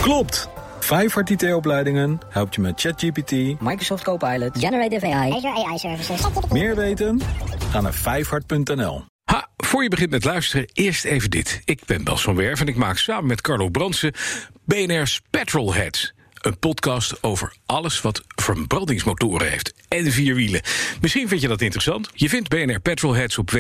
Klopt! Vijfhart IT-opleidingen helpt je met ChatGPT, Microsoft Copilot, Generative AI, Azure AI Services. Meer weten? Ga naar vijfhart.nl. Ha, voor je begint met luisteren, eerst even dit. Ik ben Bas van Werf en ik maak samen met Carlo Brandsen BNR's Petrolheads. Een podcast over alles wat verbrandingsmotoren heeft. En 4 wielen. Misschien vind je dat interessant. Je vindt BNR Petrolheads op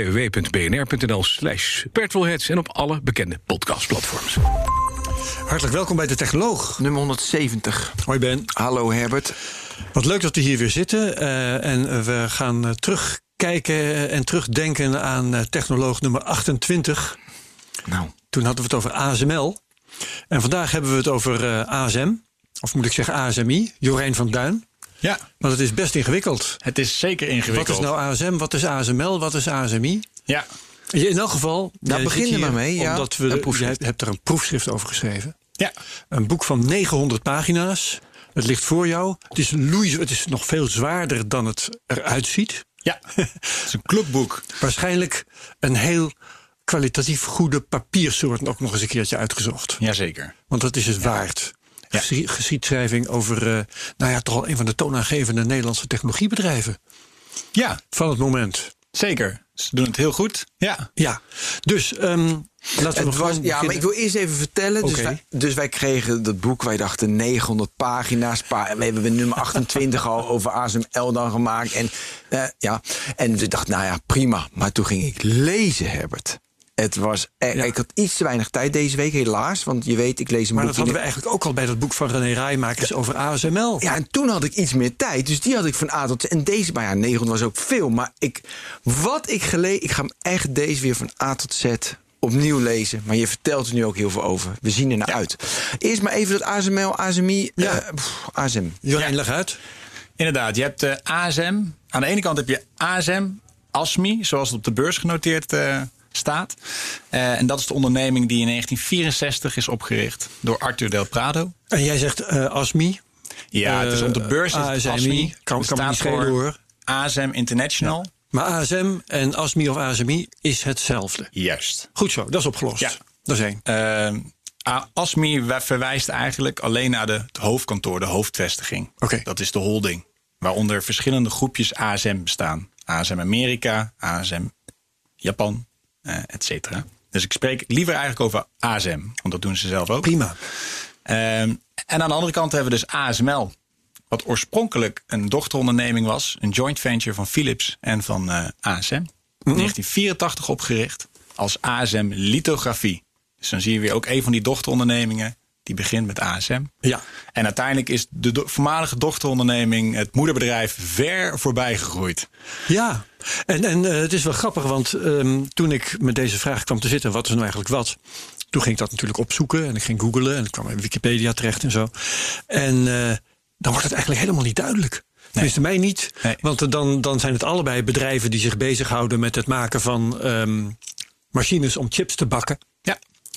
www.bnr.nl/petrolheads en op alle bekende podcastplatforms. Hartelijk welkom bij De Technoloog. Nummer 170. Hoi Ben. Hallo Herbert. Wat leuk dat we hier weer zitten. En we gaan terugkijken en terugdenken aan Technoloog nummer 28. Nou. Toen hadden we het over ASML. En vandaag hebben we het over ASM. Of moet ik zeggen ASMI, Jorijn van Duin. Ja. Want het is best ingewikkeld. Het is zeker ingewikkeld. Wat is nou ASM, wat is ASML, wat is ASMI? Ja. In elk geval, daar beginnen we mee. Ja. Omdat je hebt er een proefschrift over geschreven. Ja. Een boek van 900 pagina's. Het ligt voor jou. Het is nog veel zwaarder dan het eruit ziet. Ja, het is een clubboek. Waarschijnlijk een heel kwalitatief goede papiersoort ook nog eens een keertje uitgezocht. Jazeker. Want dat is het waard. Ja. Geschiedschrijving over toch al een van de toonaangevende Nederlandse technologiebedrijven. Ja. Van het moment. Zeker. Ze doen het heel goed. Ja. Ja. Dus laten we nog gewoon maar ik wil eerst even vertellen. Okay. Dus wij kregen dat boek, wij dachten 900 pagina's. We hebben nummer 28 al over ASML dan gemaakt. En we dachten, prima. Maar toen ging ik lezen, Herbert. Het was. Ik had iets te weinig tijd deze week, helaas. Want je weet, ik lees een boek. Maar dat hadden we eigenlijk ook al bij dat boek van René Rijmakers over ASML. Ja, en toen had ik iets meer tijd. Dus die had ik van A tot Z. En deze, 900 was ook veel. Maar ik ga hem echt deze weer van A tot Z opnieuw lezen. Maar je vertelt er nu ook heel veel over. We zien er naar uit. Eerst maar even dat ASML, ASMI, ASM. Jorijn, leg uit. Inderdaad, je hebt ASM. Aan de ene kant heb je ASM, ASMI, zoals het op de beurs genoteerd staat. En dat is de onderneming die in 1964 is opgericht door Arthur Del Prado. En jij zegt ASMI? Ja, het is op de beurs ASMI. Kan me niet schelen hoor. ASM International. Ja. Maar ASM en ASMI of ASMI is hetzelfde. Juist. Goed zo, dat is opgelost. Ja. Dat is één. ASMI verwijst eigenlijk alleen naar het hoofdkantoor, de hoofdvestiging. Okay. Dat is de holding. Waaronder verschillende groepjes ASM bestaan. ASM Amerika, ASM Japan, et cetera. Dus ik spreek liever eigenlijk over ASM, want dat doen ze zelf ook. Prima. En aan de andere kant hebben we dus ASML. Wat oorspronkelijk een dochteronderneming was. Een joint venture van Philips en van ASM. In 1984 opgericht als ASM Lithografie. Dus dan zie je weer ook een van die dochterondernemingen. Die begint met ASM. Ja. En uiteindelijk is de voormalige dochteronderneming, het moederbedrijf, ver voorbij gegroeid. Ja, en het is wel grappig, want toen ik met deze vraag kwam te zitten, wat is nou eigenlijk wat? Toen ging ik dat natuurlijk opzoeken en ik ging googlen en ik kwam in Wikipedia terecht en zo. En dan wordt het eigenlijk helemaal niet duidelijk. Tenminste, mij niet. Nee. Want dan zijn het allebei bedrijven die zich bezighouden met het maken van machines om chips te bakken. Ja.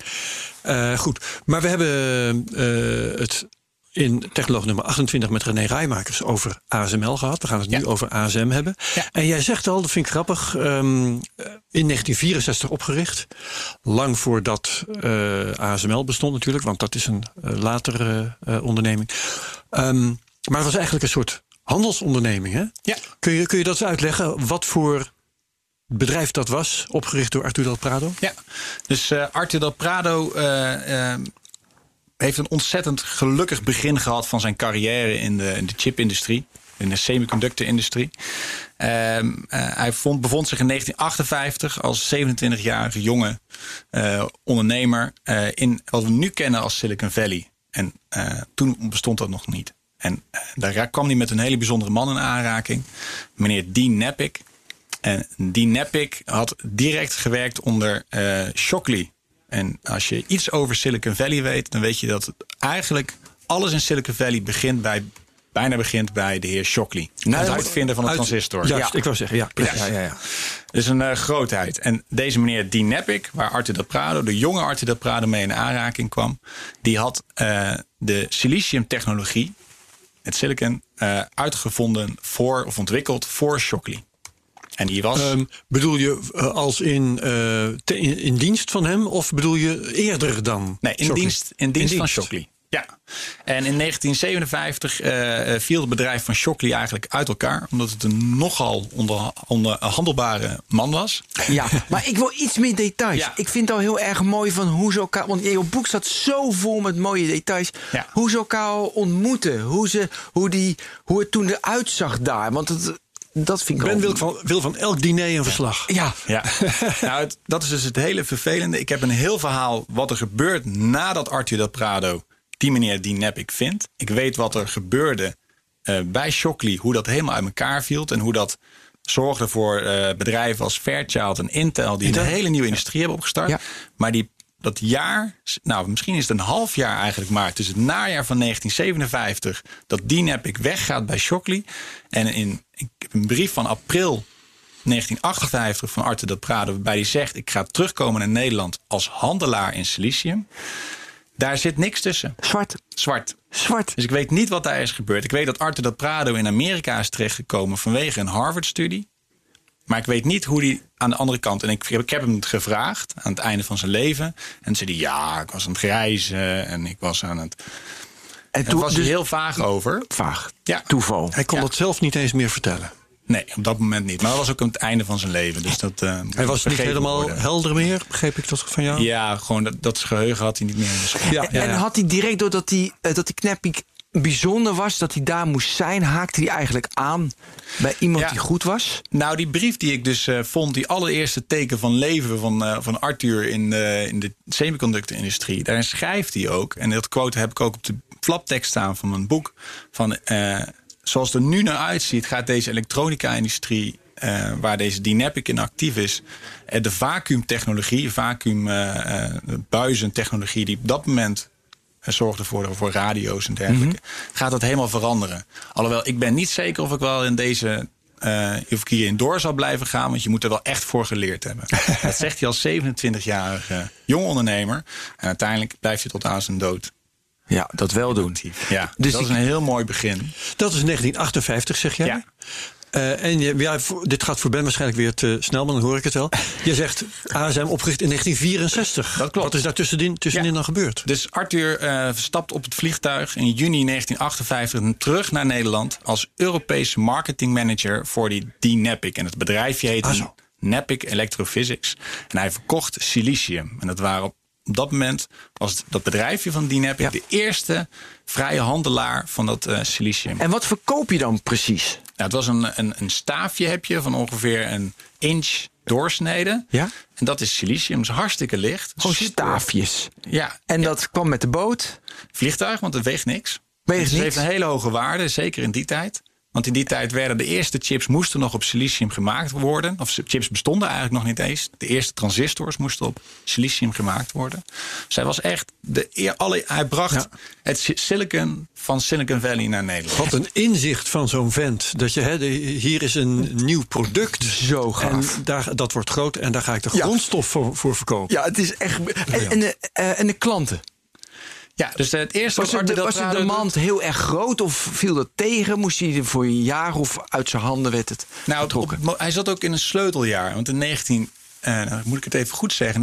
Goed, maar we hebben het in Technoloog nummer 28 met René Rijmakers over ASML gehad. We gaan het nu over ASM hebben. Ja. En jij zegt al, dat vind ik grappig, in 1964 opgericht. Lang voordat ASML bestond natuurlijk, want dat is een latere onderneming. Maar het was eigenlijk een soort handelsonderneming, hè? Ja. Kun je dat eens uitleggen? Wat voor bedrijf dat was, opgericht door Arthur Del Prado? Ja, dus Arthur Del Prado heeft een ontzettend gelukkig begin gehad van zijn carrière in de chipindustrie, in de semiconductor-industrie. Hij bevond zich in 1958 als 27-jarige jonge ondernemer in wat we nu kennen als Silicon Valley. En toen bestond dat nog niet. En daar kwam hij met een hele bijzondere man in aanraking, meneer Dean Nepik. En Dean Nepik had direct gewerkt onder Shockley. En als je iets over Silicon Valley weet, dan weet je dat eigenlijk alles in Silicon Valley bijna begint bij de heer Shockley. Het uitvinder van de transistor. Juist, ik wou zeggen, ja. Dus een grootheid. En deze meneer Dean Nepik, waar Arthur Del Prado, de jonge Arthur Del Prado mee in aanraking kwam, die had de siliciumtechnologie, het silicon, uitgevonden of ontwikkeld voor Shockley. En die was. Bedoel je als in dienst van hem of bedoel je eerder dan? Nee, in dienst van Shockley. Ja, en in 1957 viel het bedrijf van Shockley eigenlijk uit elkaar. Omdat het een nogal onderhandelbare man was. Ja, maar ik wil iets meer details. Ja. Ik vind het al heel erg mooi van hoe ze elkaar... Want in jouw boek staat zo vol met mooie details. Ja. Hoe ze elkaar ontmoeten. Hoe het toen eruit zag daar. Want dat vind ik Ben wil van elk diner een verslag. Ja. Ja, nou, dat is dus het hele vervelende. Ik heb een heel verhaal wat er gebeurt nadat Arthur Del Prado die meneer Dynamic vindt. Ik weet wat er gebeurde bij Shockley, hoe dat helemaal uit elkaar viel en hoe dat zorgde voor bedrijven als Fairchild en Intel die een hele nieuwe industrie hebben opgestart. Ja. Maar dat jaar, nou misschien is het een half jaar eigenlijk maar, tussen het najaar van 1957 dat Dynamic weggaat bij Shockley. En ik heb een brief van april 1958 van Arthur Del Prado waarbij hij zegt: ik ga terugkomen naar Nederland als handelaar in silicium. Daar zit niks tussen. Zwart. Dus ik weet niet wat daar is gebeurd. Ik weet dat Arthur Del Prado in Amerika is terechtgekomen vanwege een Harvard-studie. Maar ik weet niet hoe die aan de andere kant... En ik heb hem het gevraagd aan het einde van zijn leven. En toen zei hij, ja, ik was aan het reizen en ik was aan het... En toen was hij heel vaag over. Vaag. Ja. Toeval. Hij kon dat zelf niet eens meer vertellen. Nee, op dat moment niet. Maar dat was ook aan het einde van zijn leven. Dus dat, hij was niet helemaal helder meer, begreep ik dat van jou? Ja, gewoon dat geheugen had hij niet meer in de school. En had hij direct, doordat dat die Kneppiek bijzonder was, dat hij daar moest zijn, haakte hij eigenlijk aan bij iemand die goed was? Nou, die brief die ik dus vond, die allereerste teken van leven van Arthur in de semiconductor-industrie, daarin schrijft hij ook, en dat quote heb ik ook op de flaptekst staan van mijn boek, van zoals het er nu naar uitziet, gaat deze elektronica-industrie, waar deze Dynamic in actief is, de vacuümtechnologie, buizentechnologie die op dat moment zorgde voor radio's en dergelijke, gaat dat helemaal veranderen. Alhoewel, ik ben niet zeker of ik wel in deze of ik hierin door zal blijven gaan, want je moet er wel echt voor geleerd hebben. Dat zegt hij als 27-jarige jong ondernemer. En uiteindelijk blijft hij tot aan zijn dood. Ja, dat wel doen. Ja, dus dat is een heel mooi begin. Dat is 1958, zeg jij? Ja. Dit gaat voor Ben waarschijnlijk weer te snel, maar dan hoor ik het wel. Je zegt ASM opgericht in 1964. Dat klopt. Wat is daar tussenin dan gebeurd? Dus Arthur stapt op het vliegtuig in juni 1958 terug naar Nederland als Europese marketingmanager voor die Dynamic. En het bedrijfje heette Napic Electrophysics. En hij verkocht silicium. En dat waren op dat moment was dat bedrijfje van Dynamic de eerste vrije handelaar van dat silicium. En wat verkoop je dan precies? Nou, het was een staafje heb je van ongeveer een inch doorsnede. Ja? En dat is silicium, dat is hartstikke licht. Gewoon staafjes. Ja. En dat kwam met de boot? Vliegtuig, want het weegt niks. Het heeft een hele hoge waarde, zeker in die tijd. Want in die tijd werden de eerste chips moesten nog op silicium gemaakt worden. Of chips bestonden eigenlijk nog niet eens. De eerste transistors moesten op silicium gemaakt worden. Dus hij was echt hij bracht het silicon van Silicon Valley naar Nederland. Wat een inzicht van zo'n vent. Dat hier is een nieuw product. Zo gaaf. En dat wordt groot en daar ga ik de grondstof voor verkopen. Ja, het is echt... En de klanten? Ja, dus het eerste was de demand heel erg groot of viel dat tegen? Moest hij er voor een jaar of uit zijn handen werd het getrokken? Hij zat ook in een sleuteljaar. Want in moet ik het even goed zeggen,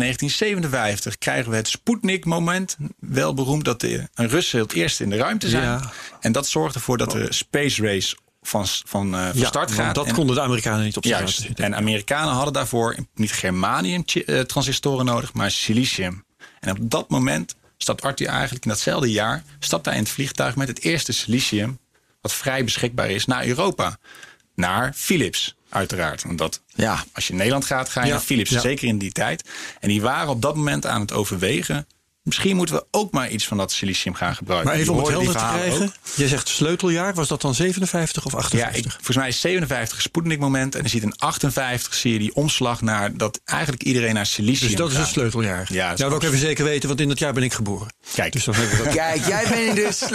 1957 krijgen we het Sputnik-moment. Wel beroemd dat de Russen het eerst in de ruimte zijn. Ja. En dat zorgt ervoor dat de space race van start gaat. Dat konden de Amerikanen niet op zijn juist. En Amerikanen hadden daarvoor niet germanium-transistoren nodig, maar silicium. En op dat moment stapt Arthur eigenlijk in datzelfde jaar, stapt hij in het vliegtuig met het eerste silicium, wat vrij beschikbaar is, naar Europa. Naar Philips, uiteraard. Want als je in Nederland gaat, ga je naar Philips. Ja. Zeker in die tijd. En die waren op dat moment aan het overwegen. Misschien moeten we ook maar iets van dat silicium gaan gebruiken. Maar even om het helder te krijgen. Je zegt sleuteljaar. Was dat dan 57 of 58? Ja, volgens mij is 57 een Sputnik-moment. En je ziet in 58 zie je die omslag naar dat eigenlijk iedereen naar silicium Dus dat is een sleuteljaar. Ja, dat wil ik even zeker weten, want in dat jaar ben ik geboren. Kijk, dus dan hebben we dat. Kijk, jij bent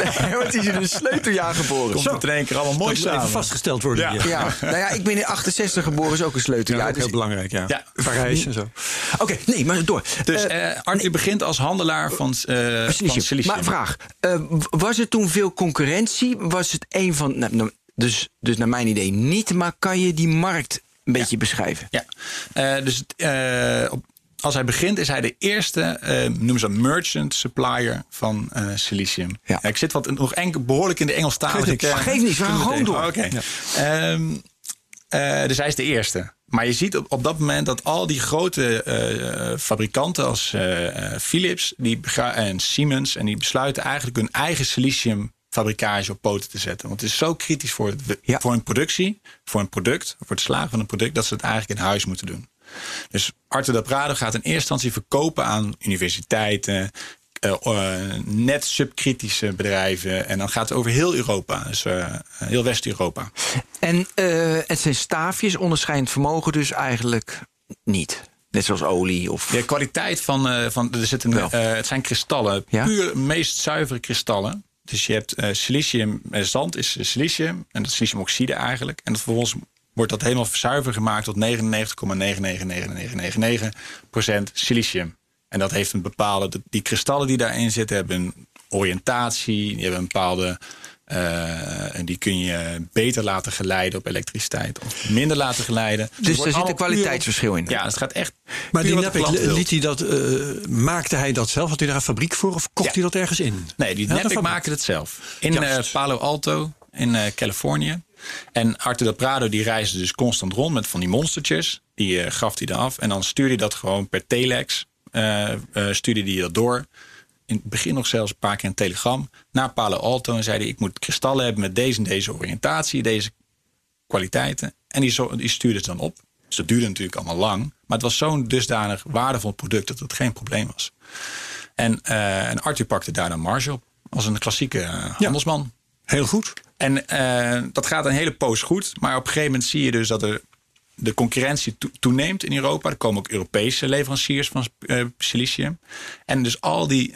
in een sleuteljaar geboren. Komt het in één keer allemaal mooi samen. Even vastgesteld worden. Ja. Nou ja, ik ben in 68 geboren, is ook een sleuteljaar. Ja, dat is heel belangrijk, ja. Parijs en zo. Oké, nee, maar door. Dus Arthur begint als handelaar van silicium. Maar vraag, was er toen veel concurrentie? Was het een van... Dus naar mijn idee niet, maar kan je die markt een beetje beschrijven? Ja, als hij begint, is hij de eerste, noemen ze merchant supplier van silicium. Ja. Ik zit nog behoorlijk in de Engelstalige termen. Geef niet, we gaan gewoon door. Oké. Dus hij is de eerste. Maar je ziet op dat moment dat al die grote fabrikanten als Philips en Siemens... en die besluiten eigenlijk hun eigen siliciumfabrikage op poten te zetten. Want het is zo kritisch voor een productie, voor een product, voor het slagen van een product... dat ze het eigenlijk in huis moeten doen. Dus Arte da Prado gaat in eerste instantie verkopen aan universiteiten... net subkritische bedrijven. En dan gaat het over heel Europa. Dus heel West-Europa. En het zijn staafjes, onderscheidend vermogen dus eigenlijk niet. Net zoals olie of... De kwaliteit van het zijn kristallen. Ja? Puur meest zuivere kristallen. Dus je hebt silicium, zand is silicium. En dat is siliciumoxide eigenlijk. En vervolgens wordt dat helemaal zuiver gemaakt tot 99,999999% silicium. En dat heeft een bepaalde... Die kristallen die daarin zitten hebben een oriëntatie. Die hebben een bepaalde... en die kun je beter laten geleiden op elektriciteit. Of minder laten geleiden. Dus er zit een kwaliteitsverschil in. Ja, het gaat echt... Maar die Nepic, maakte hij dat zelf? Had hij daar een fabriek voor? Of kocht hij dat ergens in? Nee, die Nepic maakte het zelf. In Palo Alto, in Californië. En Arte da Prado die reisde dus constant rond met van die monstertjes. Die gaf hij eraf. En dan stuurde hij dat gewoon per telex. Stuurde hij dat door. In het begin nog zelfs een paar keer een telegram naar Palo Alto. En zei hij, ik moet kristallen hebben met deze en deze oriëntatie, deze kwaliteiten. En die stuurde het dan op. Dus dat duurde natuurlijk allemaal lang. Maar het was zo'n dusdanig waardevol product dat het geen probleem was. En Arthur pakte daar dan marge op. Als een klassieke handelsman. Heel goed. En dat gaat een hele poos goed. Maar op een gegeven moment zie je dus dat de concurrentie toeneemt in Europa. Er komen ook Europese leveranciers van silicium. En dus al die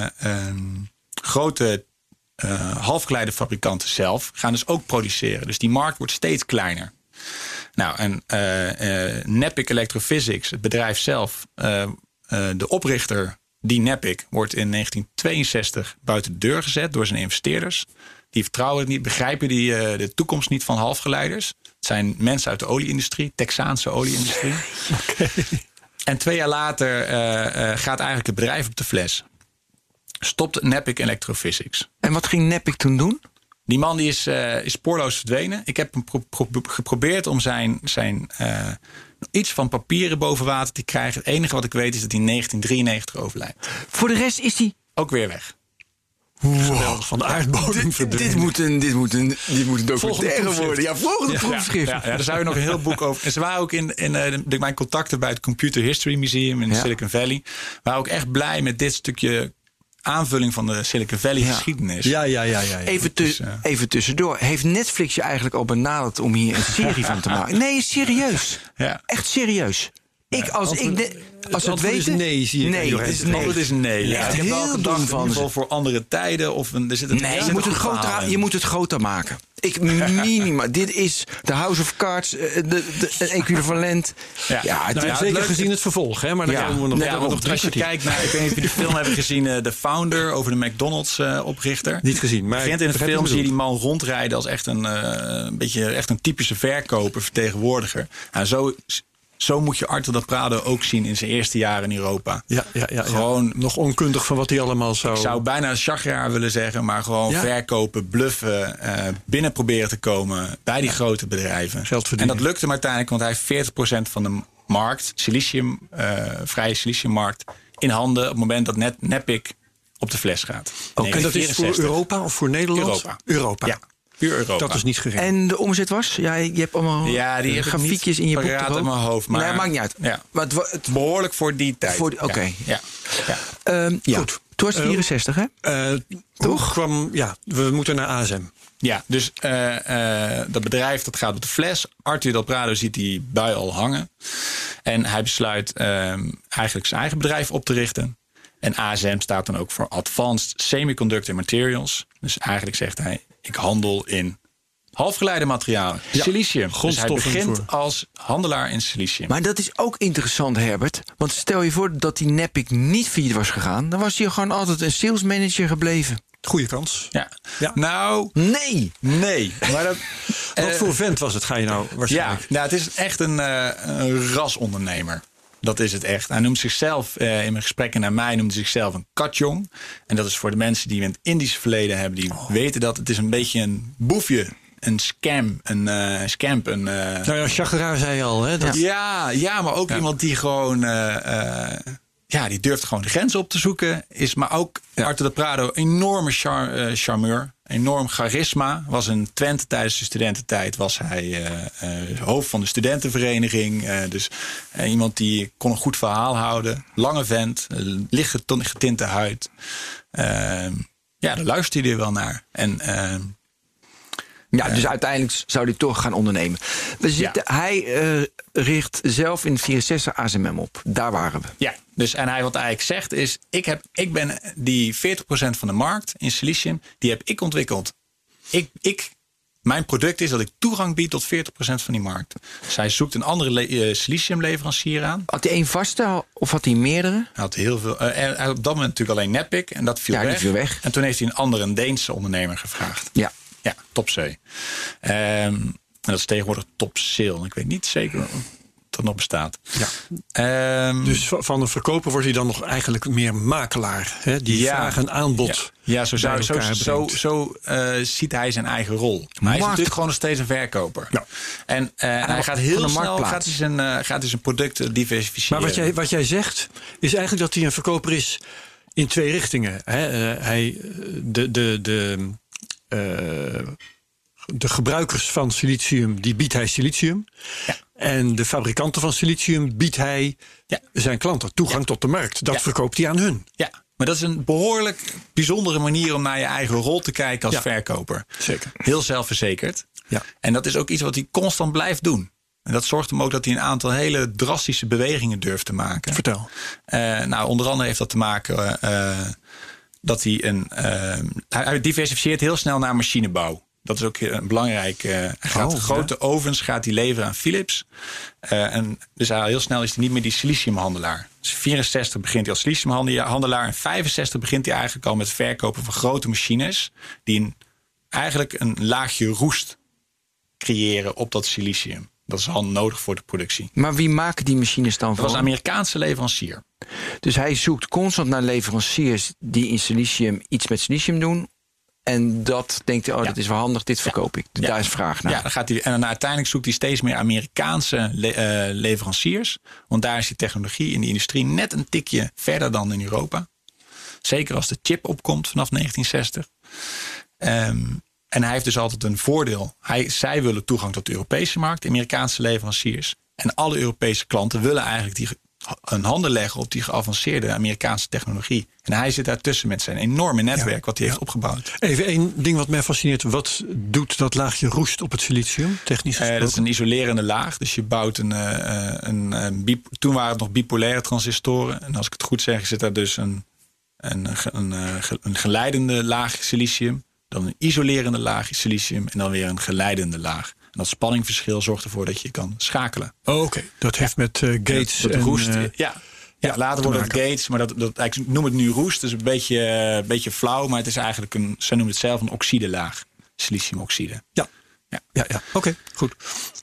grote halfgeleiderfabrikanten zelf gaan dus ook produceren. Dus die markt wordt steeds kleiner. Nou, en Nepic Electrophysics, het bedrijf zelf, de oprichter, die Nepic, wordt in 1962 buiten de deur gezet door zijn investeerders. Die vertrouwen het niet, begrijpen de toekomst niet van halfgeleiders. Het zijn mensen uit de olieindustrie, Texaanse olieindustrie. Okay. En 2 jaar later gaat eigenlijk het bedrijf op de fles. Stopt Nepic Electrophysics. En wat ging Nepic toen doen? Die man die is spoorloos verdwenen. Ik heb hem geprobeerd om zijn iets van papieren boven water te krijgen. Het enige wat ik weet is dat hij in 1993 overlijdt. Voor de rest is hij ook weer weg. Geweldig, van de aardbodem verdwenen. Dit moet een documentaire worden. Ja, volgende proefschrift. Ja, daar zou je nog een heel boek over. En ze waren ook in mijn contacten bij het Computer History Museum in Silicon Valley. Waren ook echt blij met dit stukje aanvulling van de Silicon Valley geschiedenis. Ja. Even tussendoor. Heeft Netflix je eigenlijk al benaderd om hier een serie van te maken? Nee, serieus. Ja. Echt serieus. Als het weten... Nee, zie je. Nee, het is nee. Ja. Ik heb wel gedacht, in ieder geval voor andere tijden. Of er zit je moet het groter maken. Minimaal. Dit is de House of Cards, een equivalent. Zeker gezien het vervolg. Hè? Maar dan komen we nog als je kijkt naar, ik weet niet of je de film hebben gezien, The Founder, over de McDonald's oprichter. Niet gezien. Maar in de film zie je die man rondrijden als echt een typische verkoper, vertegenwoordiger. Nou, zo moet je Arte da Prado ook zien in zijn eerste jaren in Europa. Ja. Gewoon nog onkundig van wat hij allemaal zou... Ik zou bijna chagrin willen zeggen, maar gewoon verkopen, bluffen, binnen proberen te komen bij die grote bedrijven. Geld verdienen. En dat lukte hem uiteindelijk, want hij heeft 40% van de markt, vrije siliciummarkt, in handen op het moment dat Nepic op de fles gaat. En dat is voor Europa of voor Nederland? Europa. Ja. Puur Europa. Dat is niet geregeld. En de omzet was? Ja, je hebt allemaal die grafiekjes in je boek. Paraat in mijn hoofd. Maar nee, maakt niet uit. Ja. Maar het behoorlijk voor die tijd. Oké. Ja. Goed. Toen was het 64, hè? Toch? We moeten naar ASM. Ja, dus dat bedrijf dat gaat op de fles. Arthur da Prado ziet die bui al hangen. En hij besluit eigenlijk zijn eigen bedrijf op te richten. En ASM staat dan ook voor Advanced Semiconductor Materials. Dus eigenlijk zegt hij, ik handel in halfgeleidermaterialen. Silicium. Dus hij begint als handelaar in silicium. Maar dat is ook interessant, Herbert. Want stel je voor dat die Nepic niet failliet was gegaan, dan was hij gewoon altijd een sales manager gebleven. Goeie kans. Ja. Nou... Nee. Maar dat, wat voor vent was het, ga je nou waarschijnlijk? Ja, het is echt een rasondernemer. Dat is het echt. Hij noemt zichzelf, in mijn gesprekken naar mij, noemt hij zichzelf een katjong. En dat is voor de mensen die een Indisch verleden hebben, die weten dat het is een beetje een boefje. Een scam, Nou ja, Chagrin zei al, hè? Dat... Ja, maar ook iemand die gewoon... die durft gewoon de grens op te zoeken. Maar ook Arthur de Prado, enorme charmeur. Enorm charisma. Was in Twente tijdens de studententijd. Was hij hoofd van de studentenvereniging. Dus iemand die kon een goed verhaal houden. Lange vent. Licht getinte huid. Daar luisterde hij wel naar. En... dus uiteindelijk zou hij toch gaan ondernemen. Hij richt zelf in 64 ASML op. Daar waren we. Ja, dus en hij wat eigenlijk zegt is... Ik ben die 40% van de markt in silicium, die heb ik ontwikkeld. Mijn product is dat ik toegang bied tot 40% van die markt. Dus hij zoekt een andere siliciumleverancier aan. Had hij één vaste of had hij meerdere? Hij had heel veel. Hij had op dat moment natuurlijk alleen Nepic en dat viel weg. En toen heeft hij een Deense ondernemer gevraagd. Ja, Topsee. En dat is tegenwoordig Topsail. Ik weet niet zeker of dat nog bestaat. Ja. Dus van een verkoper wordt hij dan nog eigenlijk meer makelaar. Hè? Die vraag en aanbod. Ja, zo ziet hij zijn eigen rol. Maar hij is natuurlijk gewoon nog steeds een verkoper. Ja. En hij gaat heel snel gaat zijn product diversificeren. Maar wat jij zegt is eigenlijk dat hij een verkoper is in twee richtingen. Hè? De gebruikers van silicium, die biedt hij silicium. Ja. En de fabrikanten van silicium biedt hij zijn klanten toegang tot de markt. Dat verkoopt hij aan hun. Ja, maar dat is een behoorlijk bijzondere manier om naar je eigen rol te kijken als verkoper. Zeker. Heel zelfverzekerd. Ja. En dat is ook iets wat hij constant blijft doen. En dat zorgt hem ook dat hij een aantal hele drastische bewegingen durft te maken. Vertel. Onder andere heeft dat te maken dat hij diversifieert heel snel naar machinebouw. Dat is ook belangrijk. Grote ovens gaat hij leveren aan Philips. Dus heel snel is hij niet meer die siliciumhandelaar. Dus 64 begint hij als siliciumhandelaar. En 65 begint hij eigenlijk al met het verkopen van grote machines. Die eigenlijk een laagje roest creëren op dat silicium. Dat is al nodig voor de productie. Maar wie maken die machines dan voor? Dat was een Amerikaanse leverancier. Dus hij zoekt constant naar leveranciers die in silicium iets met silicium doen. En dat denkt hij, dat is wel handig, dit verkoop ik. Daar is vraag naar. Ja, dan gaat hij, en dan uiteindelijk zoekt hij steeds meer Amerikaanse leveranciers. Want daar is die technologie in de industrie net een tikje verder dan in Europa. Zeker als de chip opkomt vanaf 1960. En hij heeft dus altijd een voordeel. Zij willen toegang tot de Europese markt, de Amerikaanse leveranciers. En alle Europese klanten willen eigenlijk een handen leggen op die geavanceerde Amerikaanse technologie. En hij zit daartussen met zijn enorme netwerk wat hij heeft opgebouwd. Even één ding wat mij fascineert. Wat doet dat laagje roest op het silicium, technisch gesproken? Dat is een isolerende laag. Dus je bouwt toen waren het nog bipolaire transistoren. En als ik het goed zeg, zit daar dus een geleidende laag silicium. Dan een isolerende laag silicium. En dan weer een geleidende laag. En dat spanningverschil zorgt ervoor dat je kan schakelen. Oh, oké. Dat heeft met gates en roest. Later wordt het gates, maar ik noem het nu roest. Dus een beetje flauw, maar het is eigenlijk ze noemen het zelf een oxidelaag. Siliciumoxide. Ja. Oké, goed.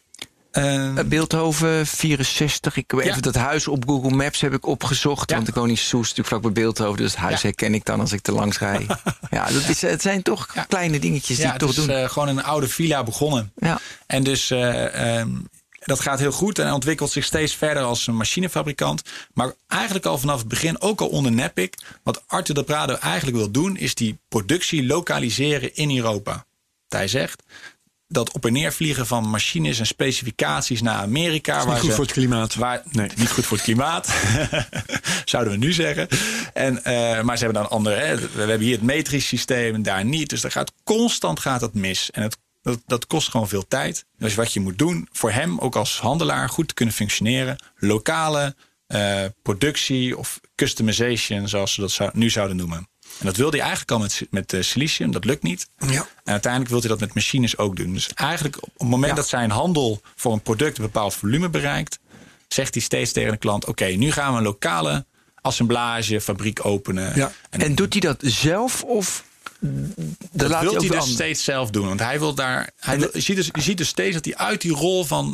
Beeldhoven 64. Ik heb even dat huis op Google Maps heb ik opgezocht. Want ik woon in Soest, natuurlijk vlak bij Beeldhoven. Dus het huis herken ik dan als ik er langs rijd. Het zijn toch kleine dingetjes die ik toch doen. Het is gewoon een oude villa begonnen. Ja. En dus dat gaat heel goed en hij ontwikkelt zich steeds verder als een machinefabrikant. Maar eigenlijk al vanaf het begin, ook al onder Nepic. Wat Arthur de Prado eigenlijk wil doen, is die productie lokaliseren in Europa. Hij zegt dat op en neer vliegen van machines en specificaties naar Amerika. Niet goed voor het klimaat. Niet goed voor het klimaat. Zouden we nu zeggen. Maar ze hebben dan andere. We hebben hier het metrisch systeem en daar niet. Dus constant gaat dat mis. En dat kost gewoon veel tijd. Dus wat je moet doen voor hem, ook als handelaar, goed te kunnen functioneren. Lokale productie of customization, zoals ze dat nu zouden noemen. En dat wilde hij eigenlijk al met silicium. Dat lukt niet. Ja. En uiteindelijk wil hij dat met machines ook doen. Dus eigenlijk op het moment dat zijn handel voor een product een bepaald volume bereikt, zegt hij steeds tegen de klant, oké, nu gaan we een lokale assemblagefabriek openen. Ja. En doet hij dat zelf of dat wil hij dus steeds zelf doen? Want hij wil daar. Je ziet dus steeds dat hij uit die rol van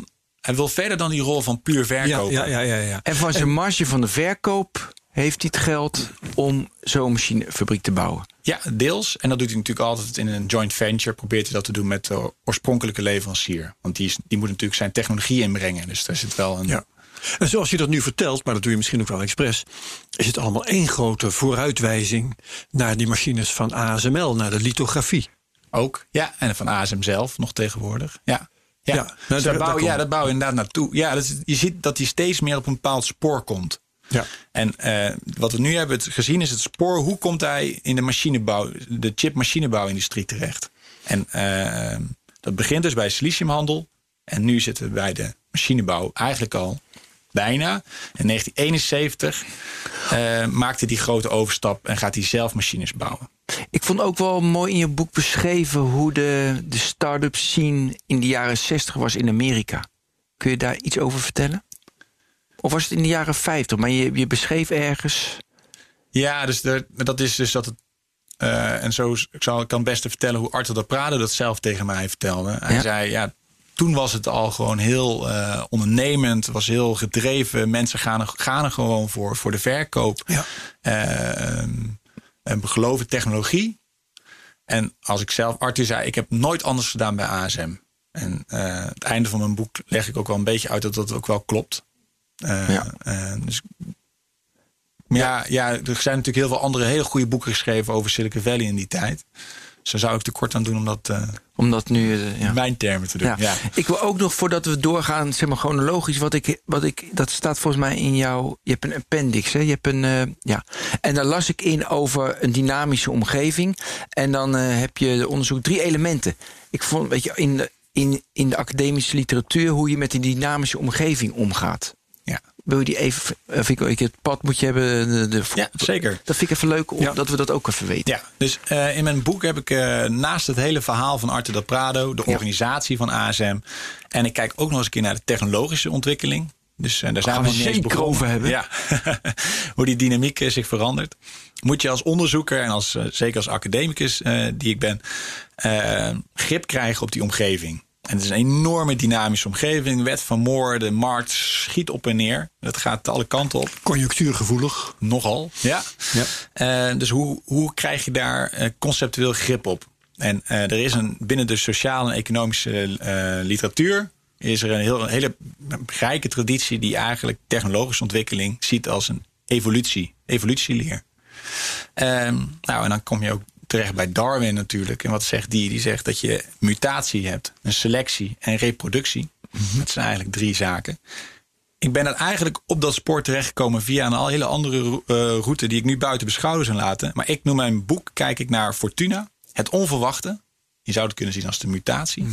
Hij wil verder dan die rol van puur verkoper. Ja. En van zijn marge van de verkoop heeft hij het geld om zo'n machinefabriek te bouwen. Ja, deels. En dat doet hij natuurlijk altijd in een joint venture. Probeert hij dat te doen met de oorspronkelijke leverancier. Want die moet natuurlijk zijn technologie inbrengen. Dus daar zit wel een... Ja. En zoals je dat nu vertelt, maar dat doe je misschien ook wel expres, is het allemaal één grote vooruitwijzing naar die machines van ASML, naar de lithografie. Ook, ja. En van ASM zelf nog tegenwoordig. Ja. Nou, dat bouw je inderdaad naartoe. Ja, je ziet dat hij steeds meer op een bepaald spoor komt. Ja. En wat we nu hebben gezien is het spoor. Hoe komt hij in de machinebouw, de chip-machinebouwindustrie terecht? En dat begint dus bij siliciumhandel. En nu zitten we bij de machinebouw eigenlijk al bijna. In 1971 maakte die grote overstap en gaat hij zelf machines bouwen. Ik vond ook wel mooi in je boek beschreven hoe de start-up scene in de jaren 60 was in Amerika. Kun je daar iets over vertellen? Of was het in de jaren 50? Maar je beschreef ergens... Ja, dus dat is dus dat het... en zo ik kan best vertellen hoe Arthur de Prado dat zelf tegen mij vertelde. Hij zei, toen was het al gewoon heel ondernemend. Was heel gedreven. Mensen gaan er gewoon voor de verkoop. Ja. En geloven technologie. En als ik zelf... Arthur zei, ik heb nooit anders gedaan bij ASM. En het einde van mijn boek leg ik ook wel een beetje uit dat ook wel klopt. Dus, er zijn natuurlijk heel veel andere hele goede boeken geschreven over Silicon Valley in die tijd. Dus daar zou ik tekort aan doen om dat nu mijn termen te doen. Ja. Ik wil ook nog, voordat we doorgaan, zeg maar chronologisch, dat staat volgens mij in jou. Je hebt een appendix, hè? Je hebt en daar las ik in over een dynamische omgeving. En dan heb je de onderzoek 3 elementen. Ik vond, weet je, in de academische literatuur hoe je met die dynamische omgeving omgaat. Ja. Wil je die even... het pad moet je hebben. Ja, zeker. Dat vind ik even leuk, dat we dat ook even weten. Ja, dus in mijn boek heb ik naast het hele verhaal van Arthur de Prado, de organisatie van ASM, en ik kijk ook nog eens een keer naar de technologische ontwikkeling. Dus daar zijn we zeker over hebben. Ja. Hoe die dynamiek zich verandert. Moet je als onderzoeker en zeker als academicus die ik ben, grip krijgen op die omgeving. En het is een enorme dynamische omgeving. Wet van Moore, de markt schiet op en neer. Dat gaat alle kanten op. Conjunctuurgevoelig. Nogal, ja. Dus hoe krijg je daar conceptueel grip op? En er is binnen de sociale en economische literatuur is er een hele rijke traditie die eigenlijk technologische ontwikkeling ziet als een evolutieleer. En dan kom je ook terecht bij Darwin natuurlijk. En wat zegt die? Die zegt dat je mutatie hebt, een selectie en reproductie. Dat zijn eigenlijk 3 zaken. Ik ben er eigenlijk op dat spoor terechtgekomen via een hele andere route die ik nu buiten beschouwen zou laten. Maar ik noem mijn boek, kijk ik naar Fortuna, het onverwachte. Je zou het kunnen zien als de mutatie.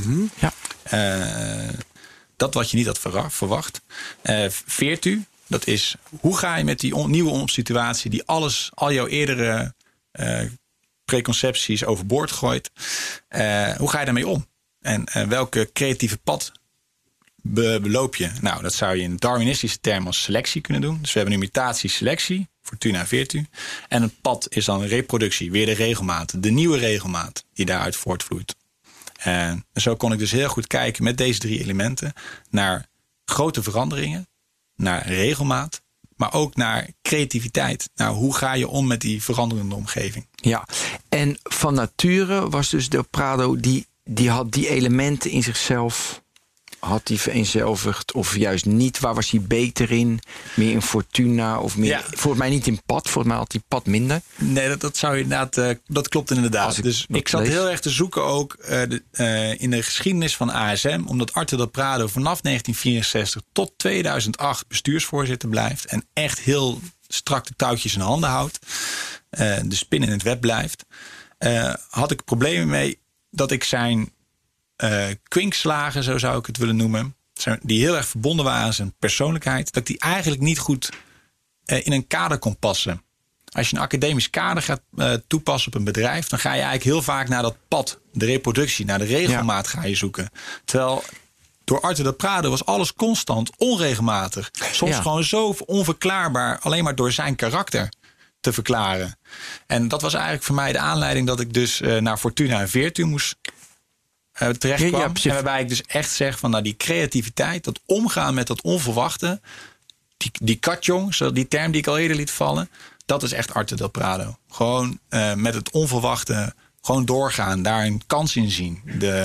Dat wat je niet had verwacht. Virtu, dat is hoe ga je met die nieuwe situatie die al jouw eerdere preconcepties overboord gooit. Hoe ga je daarmee om? En welke creatieve pad beloop je? Nou, dat zou je in Darwinistische termen als selectie kunnen doen. Dus we hebben nu mutatie, selectie, Fortuna, virtu. En het pad is dan reproductie, weer de regelmaat. De nieuwe regelmaat die daaruit voortvloeit. En zo kon ik dus heel goed kijken met deze 3 elementen naar grote veranderingen, naar regelmaat, maar ook naar creativiteit. Nou, hoe ga je om met die veranderende omgeving? Ja, en van nature was dus de Prado, die had die elementen in zichzelf, had die vereenzelvigd of juist niet? Waar was hij beter in? Meer in Fortuna of meer? Ja. Volgens mij niet in pad. Volgens mij had hij pad minder. Nee, dat zou je inderdaad. Dat klopt inderdaad. Dus ik zat heel erg te zoeken ook in de geschiedenis van ASM, omdat Arthur de Prado vanaf 1964 tot 2008 bestuursvoorzitter blijft en echt heel strak de touwtjes in handen houdt. De spin in het web blijft. Had ik problemen mee dat ik zijn kwinkslagen, zo zou ik het willen noemen, die heel erg verbonden waren aan zijn persoonlijkheid, dat ik die eigenlijk niet goed in een kader kon passen. Als je een academisch kader gaat toepassen op een bedrijf, dan ga je eigenlijk heel vaak naar dat pad, de reproductie, naar de regelmaat ga je zoeken. Terwijl door Arthur de Prado was alles constant onregelmatig. Soms gewoon zo onverklaarbaar, alleen maar door zijn karakter te verklaren. En dat was eigenlijk voor mij de aanleiding dat ik dus naar Fortuna en Virtu moest terecht kwam. precies. En waarbij ik dus echt zeg van die creativiteit, dat omgaan met dat onverwachte, die katjong, die term die ik al eerder liet vallen, dat is echt Arte del Prado. Gewoon met het onverwachte, gewoon doorgaan, daar een kans in zien.